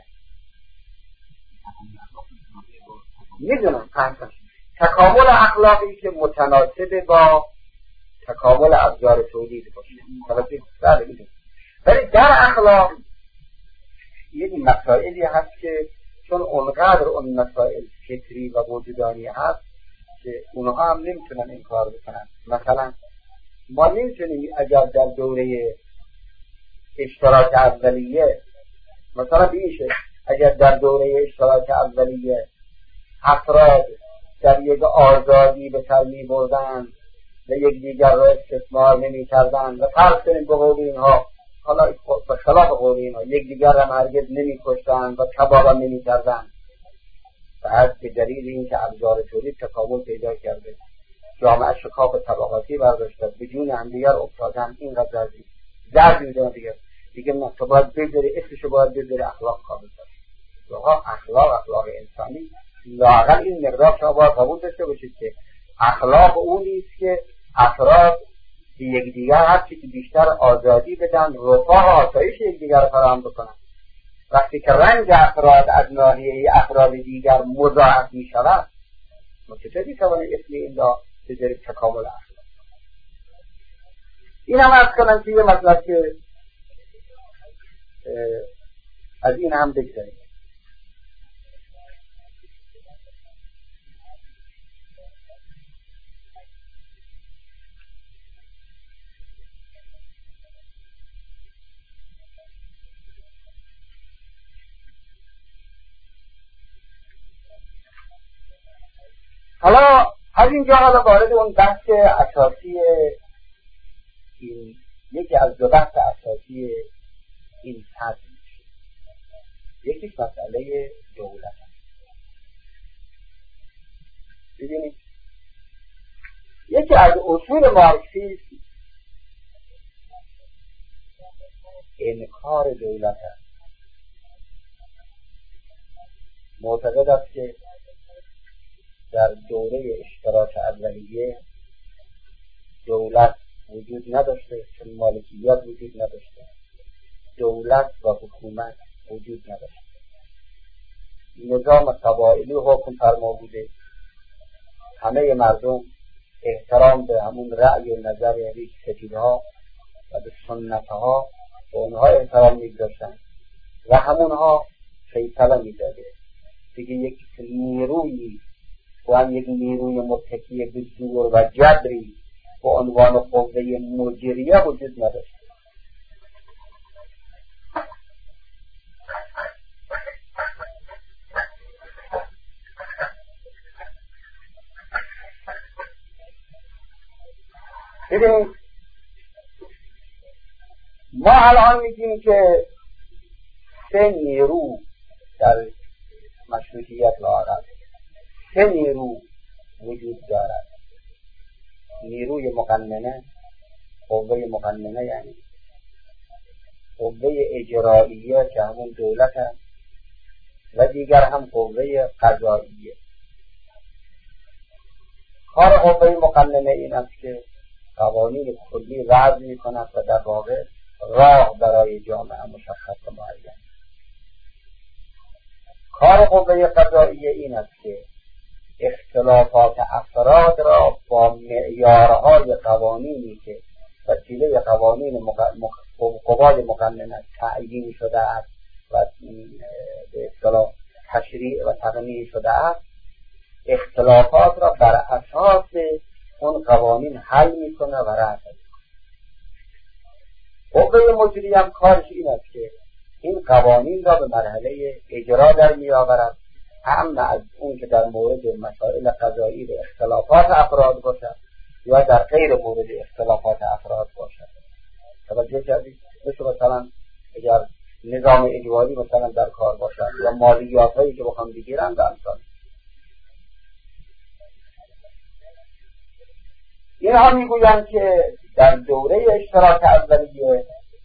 میدونم تکامل اخلاقی که متناسب با تکامل ابزار تولید باشه، ولی در اخلاق یک مسائلی هست که چون اونقدر اون مسائل فطری و وجودانی هست که اونها هم نمیتونن این کار بکنن. مثلا ما نمیتونیم اگر در دوره اشتراک اولیه مثلا بیشه اگر در دوره اشتراک اولیه افراد در یک آزادی به سر می بردن و یک دیگر را استثمار نمی کردن و فرض کنیم به قول اینها حالا به خلاف قول اینها یک دیگر را هرگز نمی کشتن و تباه نمی کردن، بعد به دلیل اینکه ابزار تولید تکامل پیدا کرده جامعه شکاف طبقاتی برداشته به جون هم دیگر افتادن، اینقدر درد میدن دیگه نه تو باید بذاری اسمشو باید بذاری اخلاق کامل باشه. اخلاق انسانی لااقل این مقدار شما باید قبول داشته باشید که اخلاق اون نیست که افراد به یکدیگر هرچی که بیشتر آزادی بدن، رفاه و آسایش یکدیگر رو فراهم بکنن. وقتی که رنج افراد از ناحیه افراد دیگر مضاعف می شود، ما چطوری توانیم اسم این را بذاریم تکامل اخلاق؟ این هم عرض کنم که یه مطلب که از این هم بگذاریم. حالا از اینجا حالا وارد اون بحث اساسی این یکی از 2 بحث اساسی این فصل میشه. یکیش مسئله دولت. ببینید یکی از اصول مارکسیسم انکار دولت است. معتقد است که در دوره اشتراک اولیه دولت وجود نداشته، چون مالکیت وجود نداشته، دولت و حکومت وجود نداشته، نظام قبایلی حکم فرما بوده، همه مردم احترام به همون رأی و نظر ریش سفیدها و به سنتها به اونها احترام می‌گذاشتن و همونها فیصله می‌داده دیگه یک نیرویی و هم یک نیروی متکی به زور و جبری به عنوان قوه مجریه وجود نداشت. ببینید ما الان میگیم که سه نیرو در مشروطیت لاغر، سه نیرو وجود دارد. نیروی مقننه، قوه مقننه یعنی قوه اجرائیه که همون دولت هست و دیگر هم قوه قضاییه. کار قوه مقننه این است که قوانین کلی وضع می‌کند و در واقع راه برای جامعه مشخص و معین. کار قوه قضاییه این است که اختلافات افراد را با معیارهای قوانینی که وسیله قوانین قوای مقننه تعیین شده است و به اصطلاح تشریع و تقنین شده است، اختلافات را بر اساس اون قوانین حل میکنه و رفع میکنه. قوه مجریه هم کارش این است که این قوانین را به مرحله اجرا در می آورد، هم از اون که در مورد مسائل قضایی به اختلافات افراد باشد یا در غیر مورد اختلافات افراد باشد. توجه کردید؟ مثلا اگر نظام اجباری مثلا در کار باشد یا مالیات هایی که بخوام بگیرن به امثال اینها میگویند که در دوره اشتراک اولیه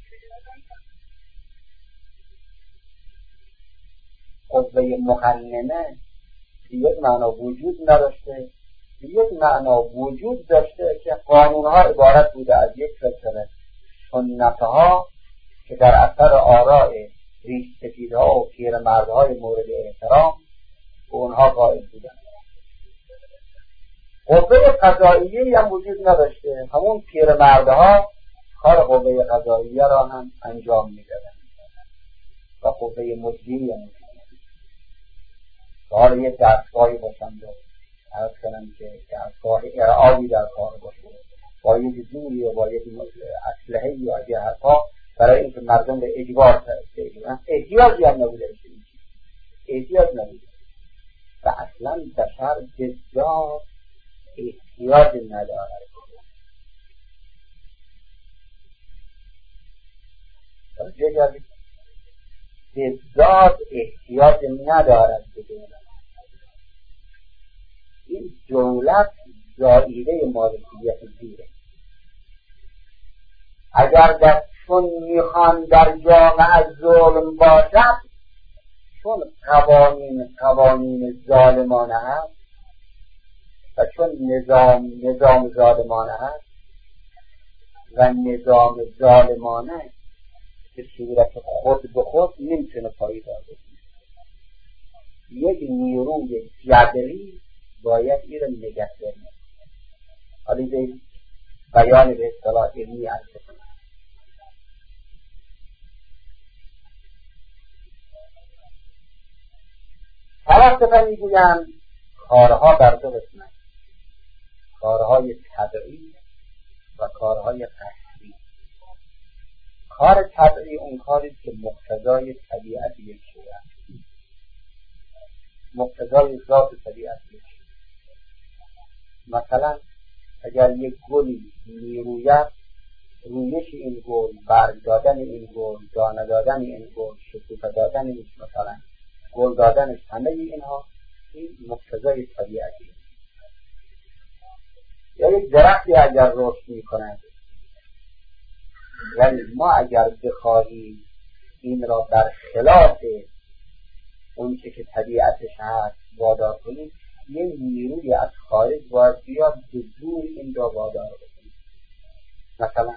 قوه مقننه به یک معنا وجود نداشته، به یک معنا وجود داشته که قانونها عبارت بوده از یک سلسله سنتها که در اثر آراء ریش‌سفیدها و پیرمردهای مورد احترام به اونها قائل بودند. قوه قضاییه هم وجود نداشته، همون پیرمردها کار قوه قضاییه را هم انجام میدادند و قوه مجریه هم حالا یک دستگاهی باشند و عرض کنم که دستگاه ارعابی در کار باشه با یک زوری و با یک اسلحه‌ای یا جهت‌ها برای اینکه مردم به اجبار ترسیدن. احتیاجی هم نبوده احتیاج نبوده و اصلا بشر بسیار احتیاج ندارد. توجه کردید؟ بسیار احتیاج ندارد به دولت. این دولت زائیده مالکیت دیره. اگر چون میخوان در جامعه ظلم باشد، چون قوانین ظالمانه هست و چون نظام ظالمانه هست و نظام ظالمانه به صورت خود به خود نمیتونه پایدار بشه. یک نیروی جبری باید این رو نگه داره. حالی به بیان به اصطلاح علمی عرض کنم. فلاسفه میگویند کارها بر دو قسمت، کارهای طبیعی و کارهای قصدی. کار طبیعی اون کاری که مقتضای طبیعت یک شیء است، مقتضای ذات طبیعت یک شیء. مثلا اگر یک گلی میروید، رویش این گل، برگ دادن این گل، دانه دادن این گل، شکوفه دادن این، مثلا گل دادن همه اینها این مقتضای طبیعتی. یا یک درختی اگر رشد میکند، ولی ما اگر بخواهیم این را بر خلاف اون که طبیعتش هست وادار کنیم، یه نیروی از خارج باید بیاد به زور این را وادار بکنیم. مثلا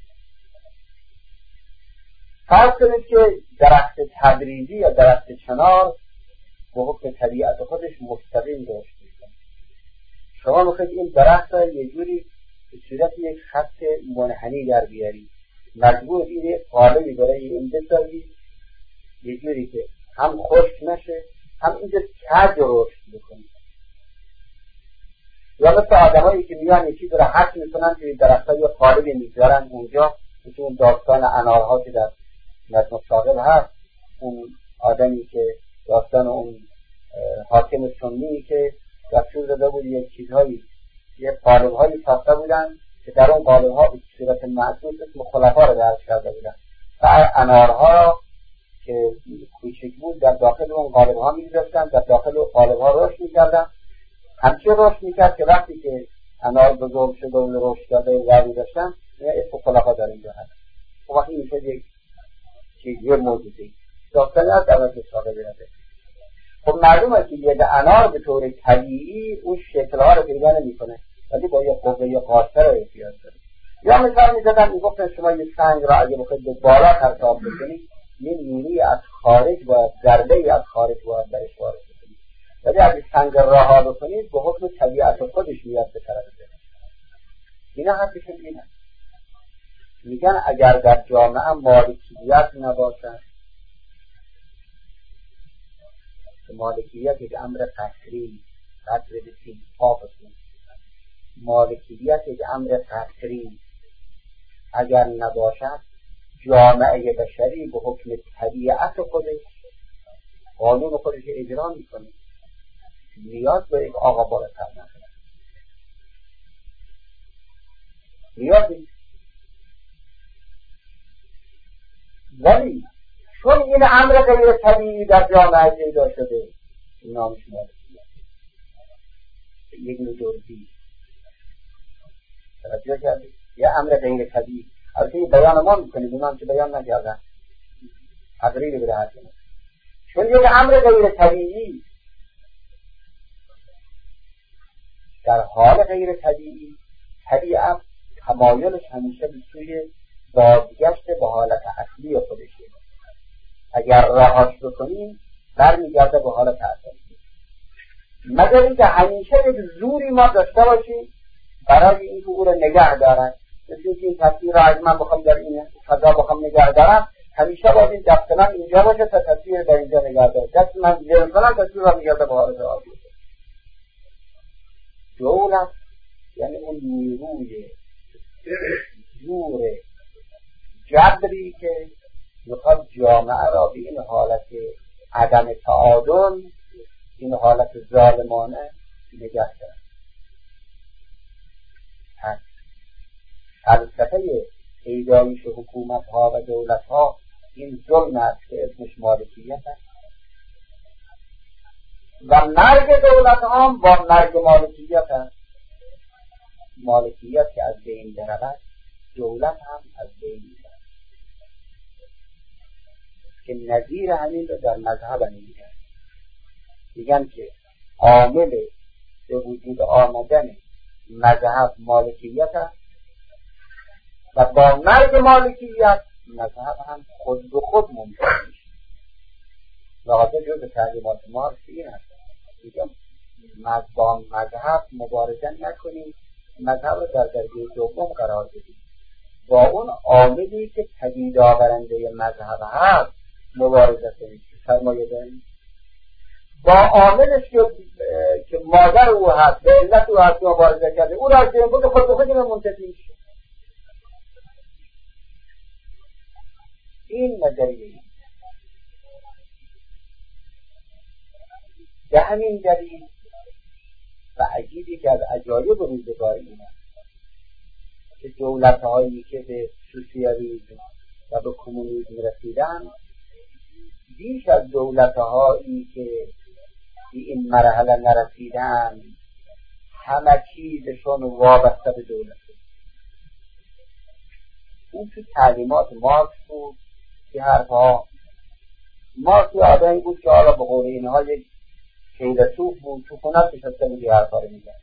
فرض کنید که درخت تبریزی یا درخت چنار به حکم طبیعت خودش مستقیم رشد میکنه. شما میخواید این درخت را یه جوری به صورت یک خط منحنی در بیارید، مجبور این قالبی برای این بسازید یه جوری که هم خشک نشه هم اینجا کج رشد بکنید. یا مثل آدمایی که میان یکی رو حق میکنن که درختای یا قالبی میذارن اونجا، مثل اون داستان انارها که در نظم شاغل هست، اون آدمی که داستان اون حاکم سنی که دستور داده بود یک چیزهایی، یک قالب‌هایی ساخته بودن که در اون قالب‌ها به صورت معصوص اسم خلفا رو درج کرده بودن و انارها که کوچک بود در داخل اون قالب‌ها می‌ذاشتن، در داخل اون قالب‌ها رشد می‌کردن. همچنین رشد می‌کرد که وقتی که انار بزرگ شده و رشد داده و زرد داشتن، اسم خلفا در اینجا هست. اون وقتی میشه یک چیزی موجودی داستانی از دولت ساقه بیرده. خب معلومه که یه انار به طور طبیعی اون شکل‌ها رو پیدا نمی‌کنه، ولی با یه قوه یا قاطر رو احتیاج داره. یا مثال می‌زدن میگفتن شما یه سنگ را اگه بخواید به بالا پرتاب بکنید، یه نیروی از خارج باید، ضربه‌ای از خارج باید بهش وارد بکنید. ولی اگه سنگ رها بکنید به حکم طبیعت خودش میاد به طرف جلو. اینا حرفشون اینه. میگن اگر در جامعه مالکیت نباشد، مالکیت یک امر قطری، قطر بسید پاپسون، مالکیت یک امر قطری اگر نباشد، جامعه بشری به حکم طبیعت خودش قانون خودش اجرا میکنه، نیاز به یک آقا بالاتر نداره، نیاز نیست. ولی چون این امر غیر طبیعی در جامعه پیدا شده، نامش مالکیت، یک نجوردی توجه کردید، یه امر غیر طبیعی. البته بیان ما میکنیم، اونم که بیان نکردن تقریری بده هستیم، چون یک امر غیر طبیعی در حال غیر طبیعی، طبیعت تمایلش همیشه به سوی بازگشت به حالت اصلی خودشه. اگر رهاش بکنیم برمیگرده به حالت اصلی، مگر اینکه همیشه یک زوری ما داشته باشیم برای اینکه او رو نگه دارن. مثل اینکه این تصویر را از من بخوام در این فضا بخوام نگه دارم، همیشه باید این دست من اینجا باشه تا تصویر در اینجا نگه دارم، دست من زیر کنم تصویر را میگرده به حالت آبی. دولت یعنی اون نیروی زور جبری که میخواد جامعه را به این حالت عدم تعادل، این حالت ظالمانه نگه دارد. فلسفه پیدایش حکومت ها و دولت ها این ظلم است که اسمش مالکیت است و مرگ دولت ها با مرگ مالکیت است. مالکیت که از بین برود، دولت هم از بین میرود، که نظیر همین رو در مذهب میگن. میگن که عامل به وجود آمدن مذهب مالکیت است و با مرگ مالکیت مذهب هم خود به خود ممکن میشه. لحاظه جز تعلیمات مارکس این است، میگم با مذهب مبارزه نکنید، مذهب رو در درجه دوم قرار بدید، با اون عاملی که پدید آورنده مذهب هست مبارزه کنید، سرمایه دارید. با عاملش که مادر او هست، به علت او هست مبارزه کرده، او را از این بود خود به خود منتفی میشه. این نظریه به همین دلیل و عجیبی که از عجایب روزگار این است که دولت‌هایی که به سوسیالیسم و به کمونیسم رسیدن بیش از دولت‌هایی که به این مرحله نرسیدن همه چیزشون وابسته به دولت. این تو تعلیمات مارکس بود که حرفها مارکس آدمی بود که حالا به قول اینها یک فیلسوف بود، تو خونت نشسته بود یه حرفا رو میگن.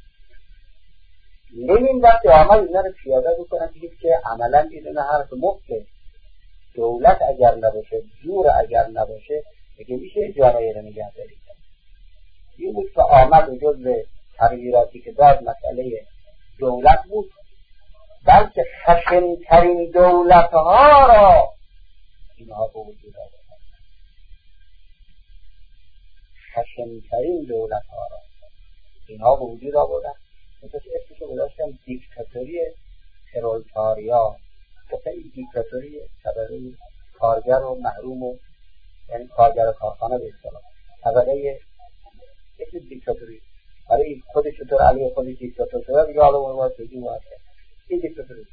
لنین وقتی آمد اینا رو پیاده بکنن که عملا بدون حرف مفته، دولت اگر نباشه، زور اگر نباشه، دیگه میشه جامعه رو نگه دارید. این بود که آمد و جزء تغییراتی که داد مسئله دولت بود، بلکه خشن‌ترین دولت‌ها را اینها به وجود آورد. خشن‌ترین دولت‌ها را اینها به وجود آوردن. مثل اسمشو گذاشتن دیکتاتوری پرولتاریا. مثل این دیکتاتوری طبقه کارگر و محروم و یعنی کارگر و کارخانه به اصطلاح طبقه یک دیکتاتوری. برای خودش چطور علیه خودش دیکتاتور شده دیگه حالا اون واسه این دیکتاتوری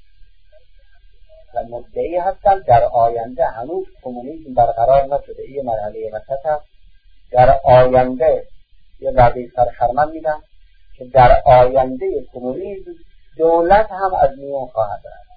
و مدعی هستن در آینده هنوز کمونیسم برقرار نشده. این مرحله وسط هست. در آینده یه وعده سرخرمن میدن که در آینده کمونیسم دولت هم از میان خواهد رفت.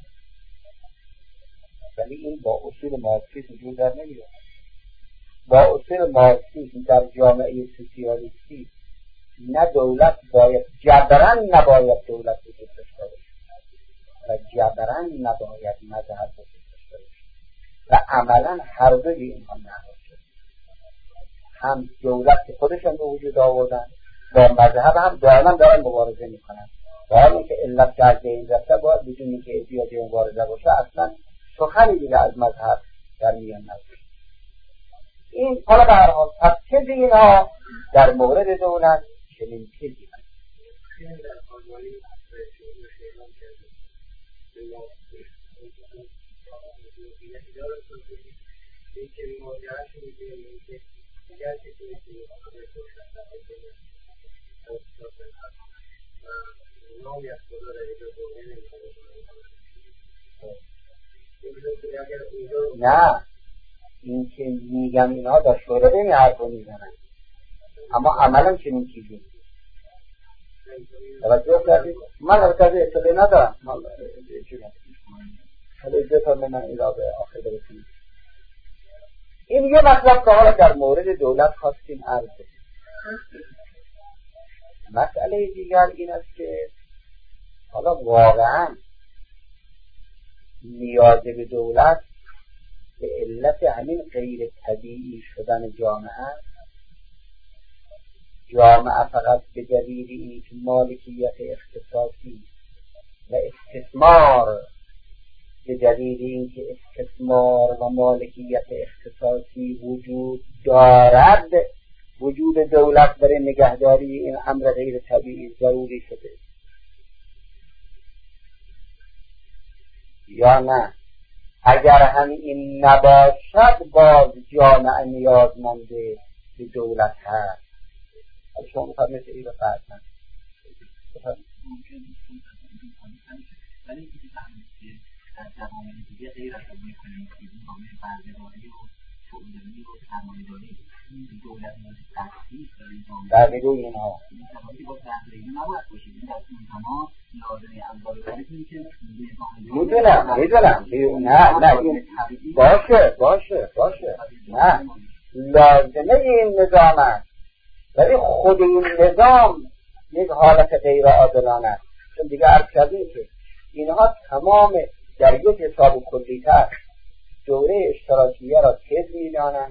ولی این با اصول مارکسیسم جور در نمیاد. با اصول مارکسیسم در جامعه سوسیالیستی نه دولت باید جبران نباید دولت وجود داشته باشه و جبران نباید مذهب وجود داشته باشه و عملا هر دوی اینها نهاد شد. هم دولت که خودشان به وجود آوردن با مذهب هم دائما دارن مبارزه میکنن. با اینکه علت که از این رفته باید بدونی که احتیاج مبارزه باشه اصلا سخنی دیگه از مذهب در میان نباشه. این حالا به هر حال پس چه اینها در مورد دولت چنین چیزی هست. نه این که میگم اینها در شورای این حرف رو میزنن اما عملا چنین چیزی توجه کردید؟ من البته اطلاعی ندارم. حالا اجازه من اضافه آخر برسیم. این یه مطلب که حالا در مورد دولت خواستیم عرض کنیم. مسئله دیگر این است که حالا واقعا نیاز به دولت به علت همین غیر طبیعی شدن جامعه فقط به دلیل اینکه مالکیت اختصاصی و استثمار به دلیل اینکه استثمار و مالکیت اختصاصی وجود دارد وجود دولت برای نگهداری این امر غیر طبیعی ضروری شده یا نه. اگر هم این نباشد باز جامعه نیازمند به دولت هست. شما میخواد مثل این رو فرد من ولی اینکه فهمید که در جوامع دیگه غیر از اون میکنیم که این جامعه بردهداری و شعورداری و سرمایه‌داری این دولت مورد تخصیص داره این جامعه در نگوی اینها این تفاوتی با تحلیلی نباید باشه. این در اون زمان لازمه انظار دارید که میدونم نه باشه نه لازمه این نظام است ولی خود این نظام یک حالت غیر عادلانه است. چون دیگه عرض کردیم که اینها تمام در یک حساب کلی‌تر دوره اشتراکیه را تز می‌دانند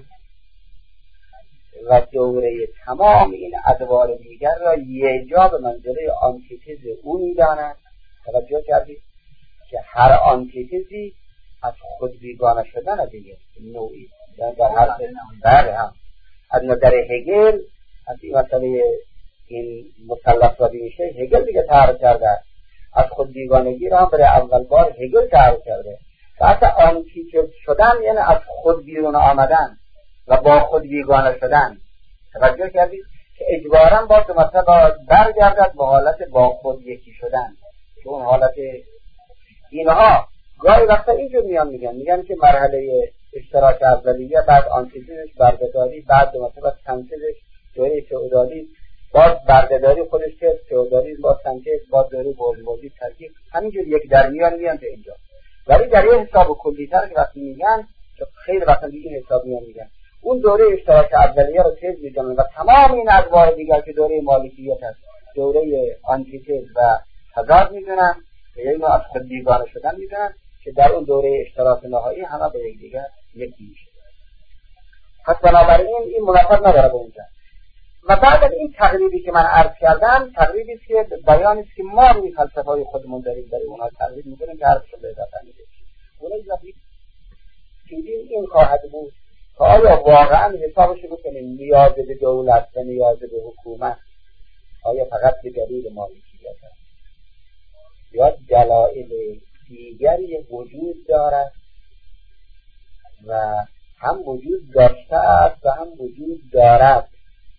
و دوره تمام این ادوار دیگر را یه جا به منزله آنتیتز او می‌دانند. توجه کردید که هر آنتیتزی از خود بیگانه شدن دیگه نوعی یعنی در هر بله هم از نظر هگل از این مسئله این مثلث را میشه هگل دیگه تعریف کرده از خود بیگانگی را هم برای اول بار هگل تعریف کرده. وقتی آنتیتز شدن یعنی از خود بیرون آمدن و با خود بیگانه شدن. توجه کردید که اجباراً با دو مثلا برگردد به حالت با خود یکی شدن. چون حالت اینها گاهی وقتا اینجور میگن که مرحله اشتراک اولیه بعد آنتیتزش بردهداری بعد دو مثلا تنسیزش دوره فئودالی باز بردهداری خودش که فئودالی باز تنسیز باز دوره بورژوازی ترکیب همینجور یک در میان تا اینجا. ولی در یه حساب کلی‌تر که وقتی میگن که خیلی وقتا دیگه حساب میگن اون دوره اشتراک اولیه رو تز می‌دونن و تمام این ادوار دیگر که دوره مالکیت هست دوره آنتیتز و تضاد می‌دونن که اینو از خود بیگانه شدن می‌دونن که در اون دوره اشتراک نهایی همه به یک دیگر یکی میشه. پس بنابراین این مناسبت نداره با اونجا. و بعد از این تقریبی که من عرض کردم تقریبی است که بیانی است که ما روی فلسفه‌های خودمون داریم برای اونها تقریب می‌کنیم که عرض شده اضافه می‌کنیم. اون اضافه این خواهد بود که آیا واقعا حسابش بکنیم نیاز به دولت و نیاز به حکومت آیا فقط به دلیل مالکیت است یا دلایل دیگری وجود دارد و هم وجود داشته است و هم وجود دارد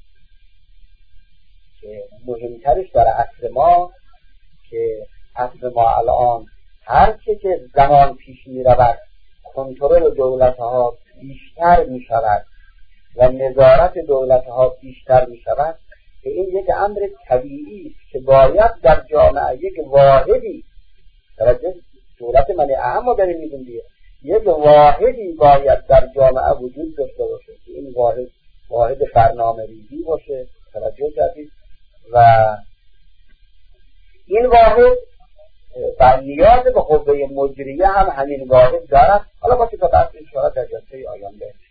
که مهمترش در عصر ما که عصر ما الان هر که زمان پیش می رود کنترل دولت ها بیشتر می شود و نظارت دولت ها بیشتر می شود که این یک امر طبیعی است که باید در جامعه یک واحدی توجه دولت منی اهم داریم میدون دیگه یک واحدی باید در جامعه وجود داشته باشه که این واحد برنامه ریزی باشه توجه کردید و این واحد و نیاز به قوه مجریه هم همین واحد دارد. حالا باشه تا بحث انشاءالله در جلسه آینده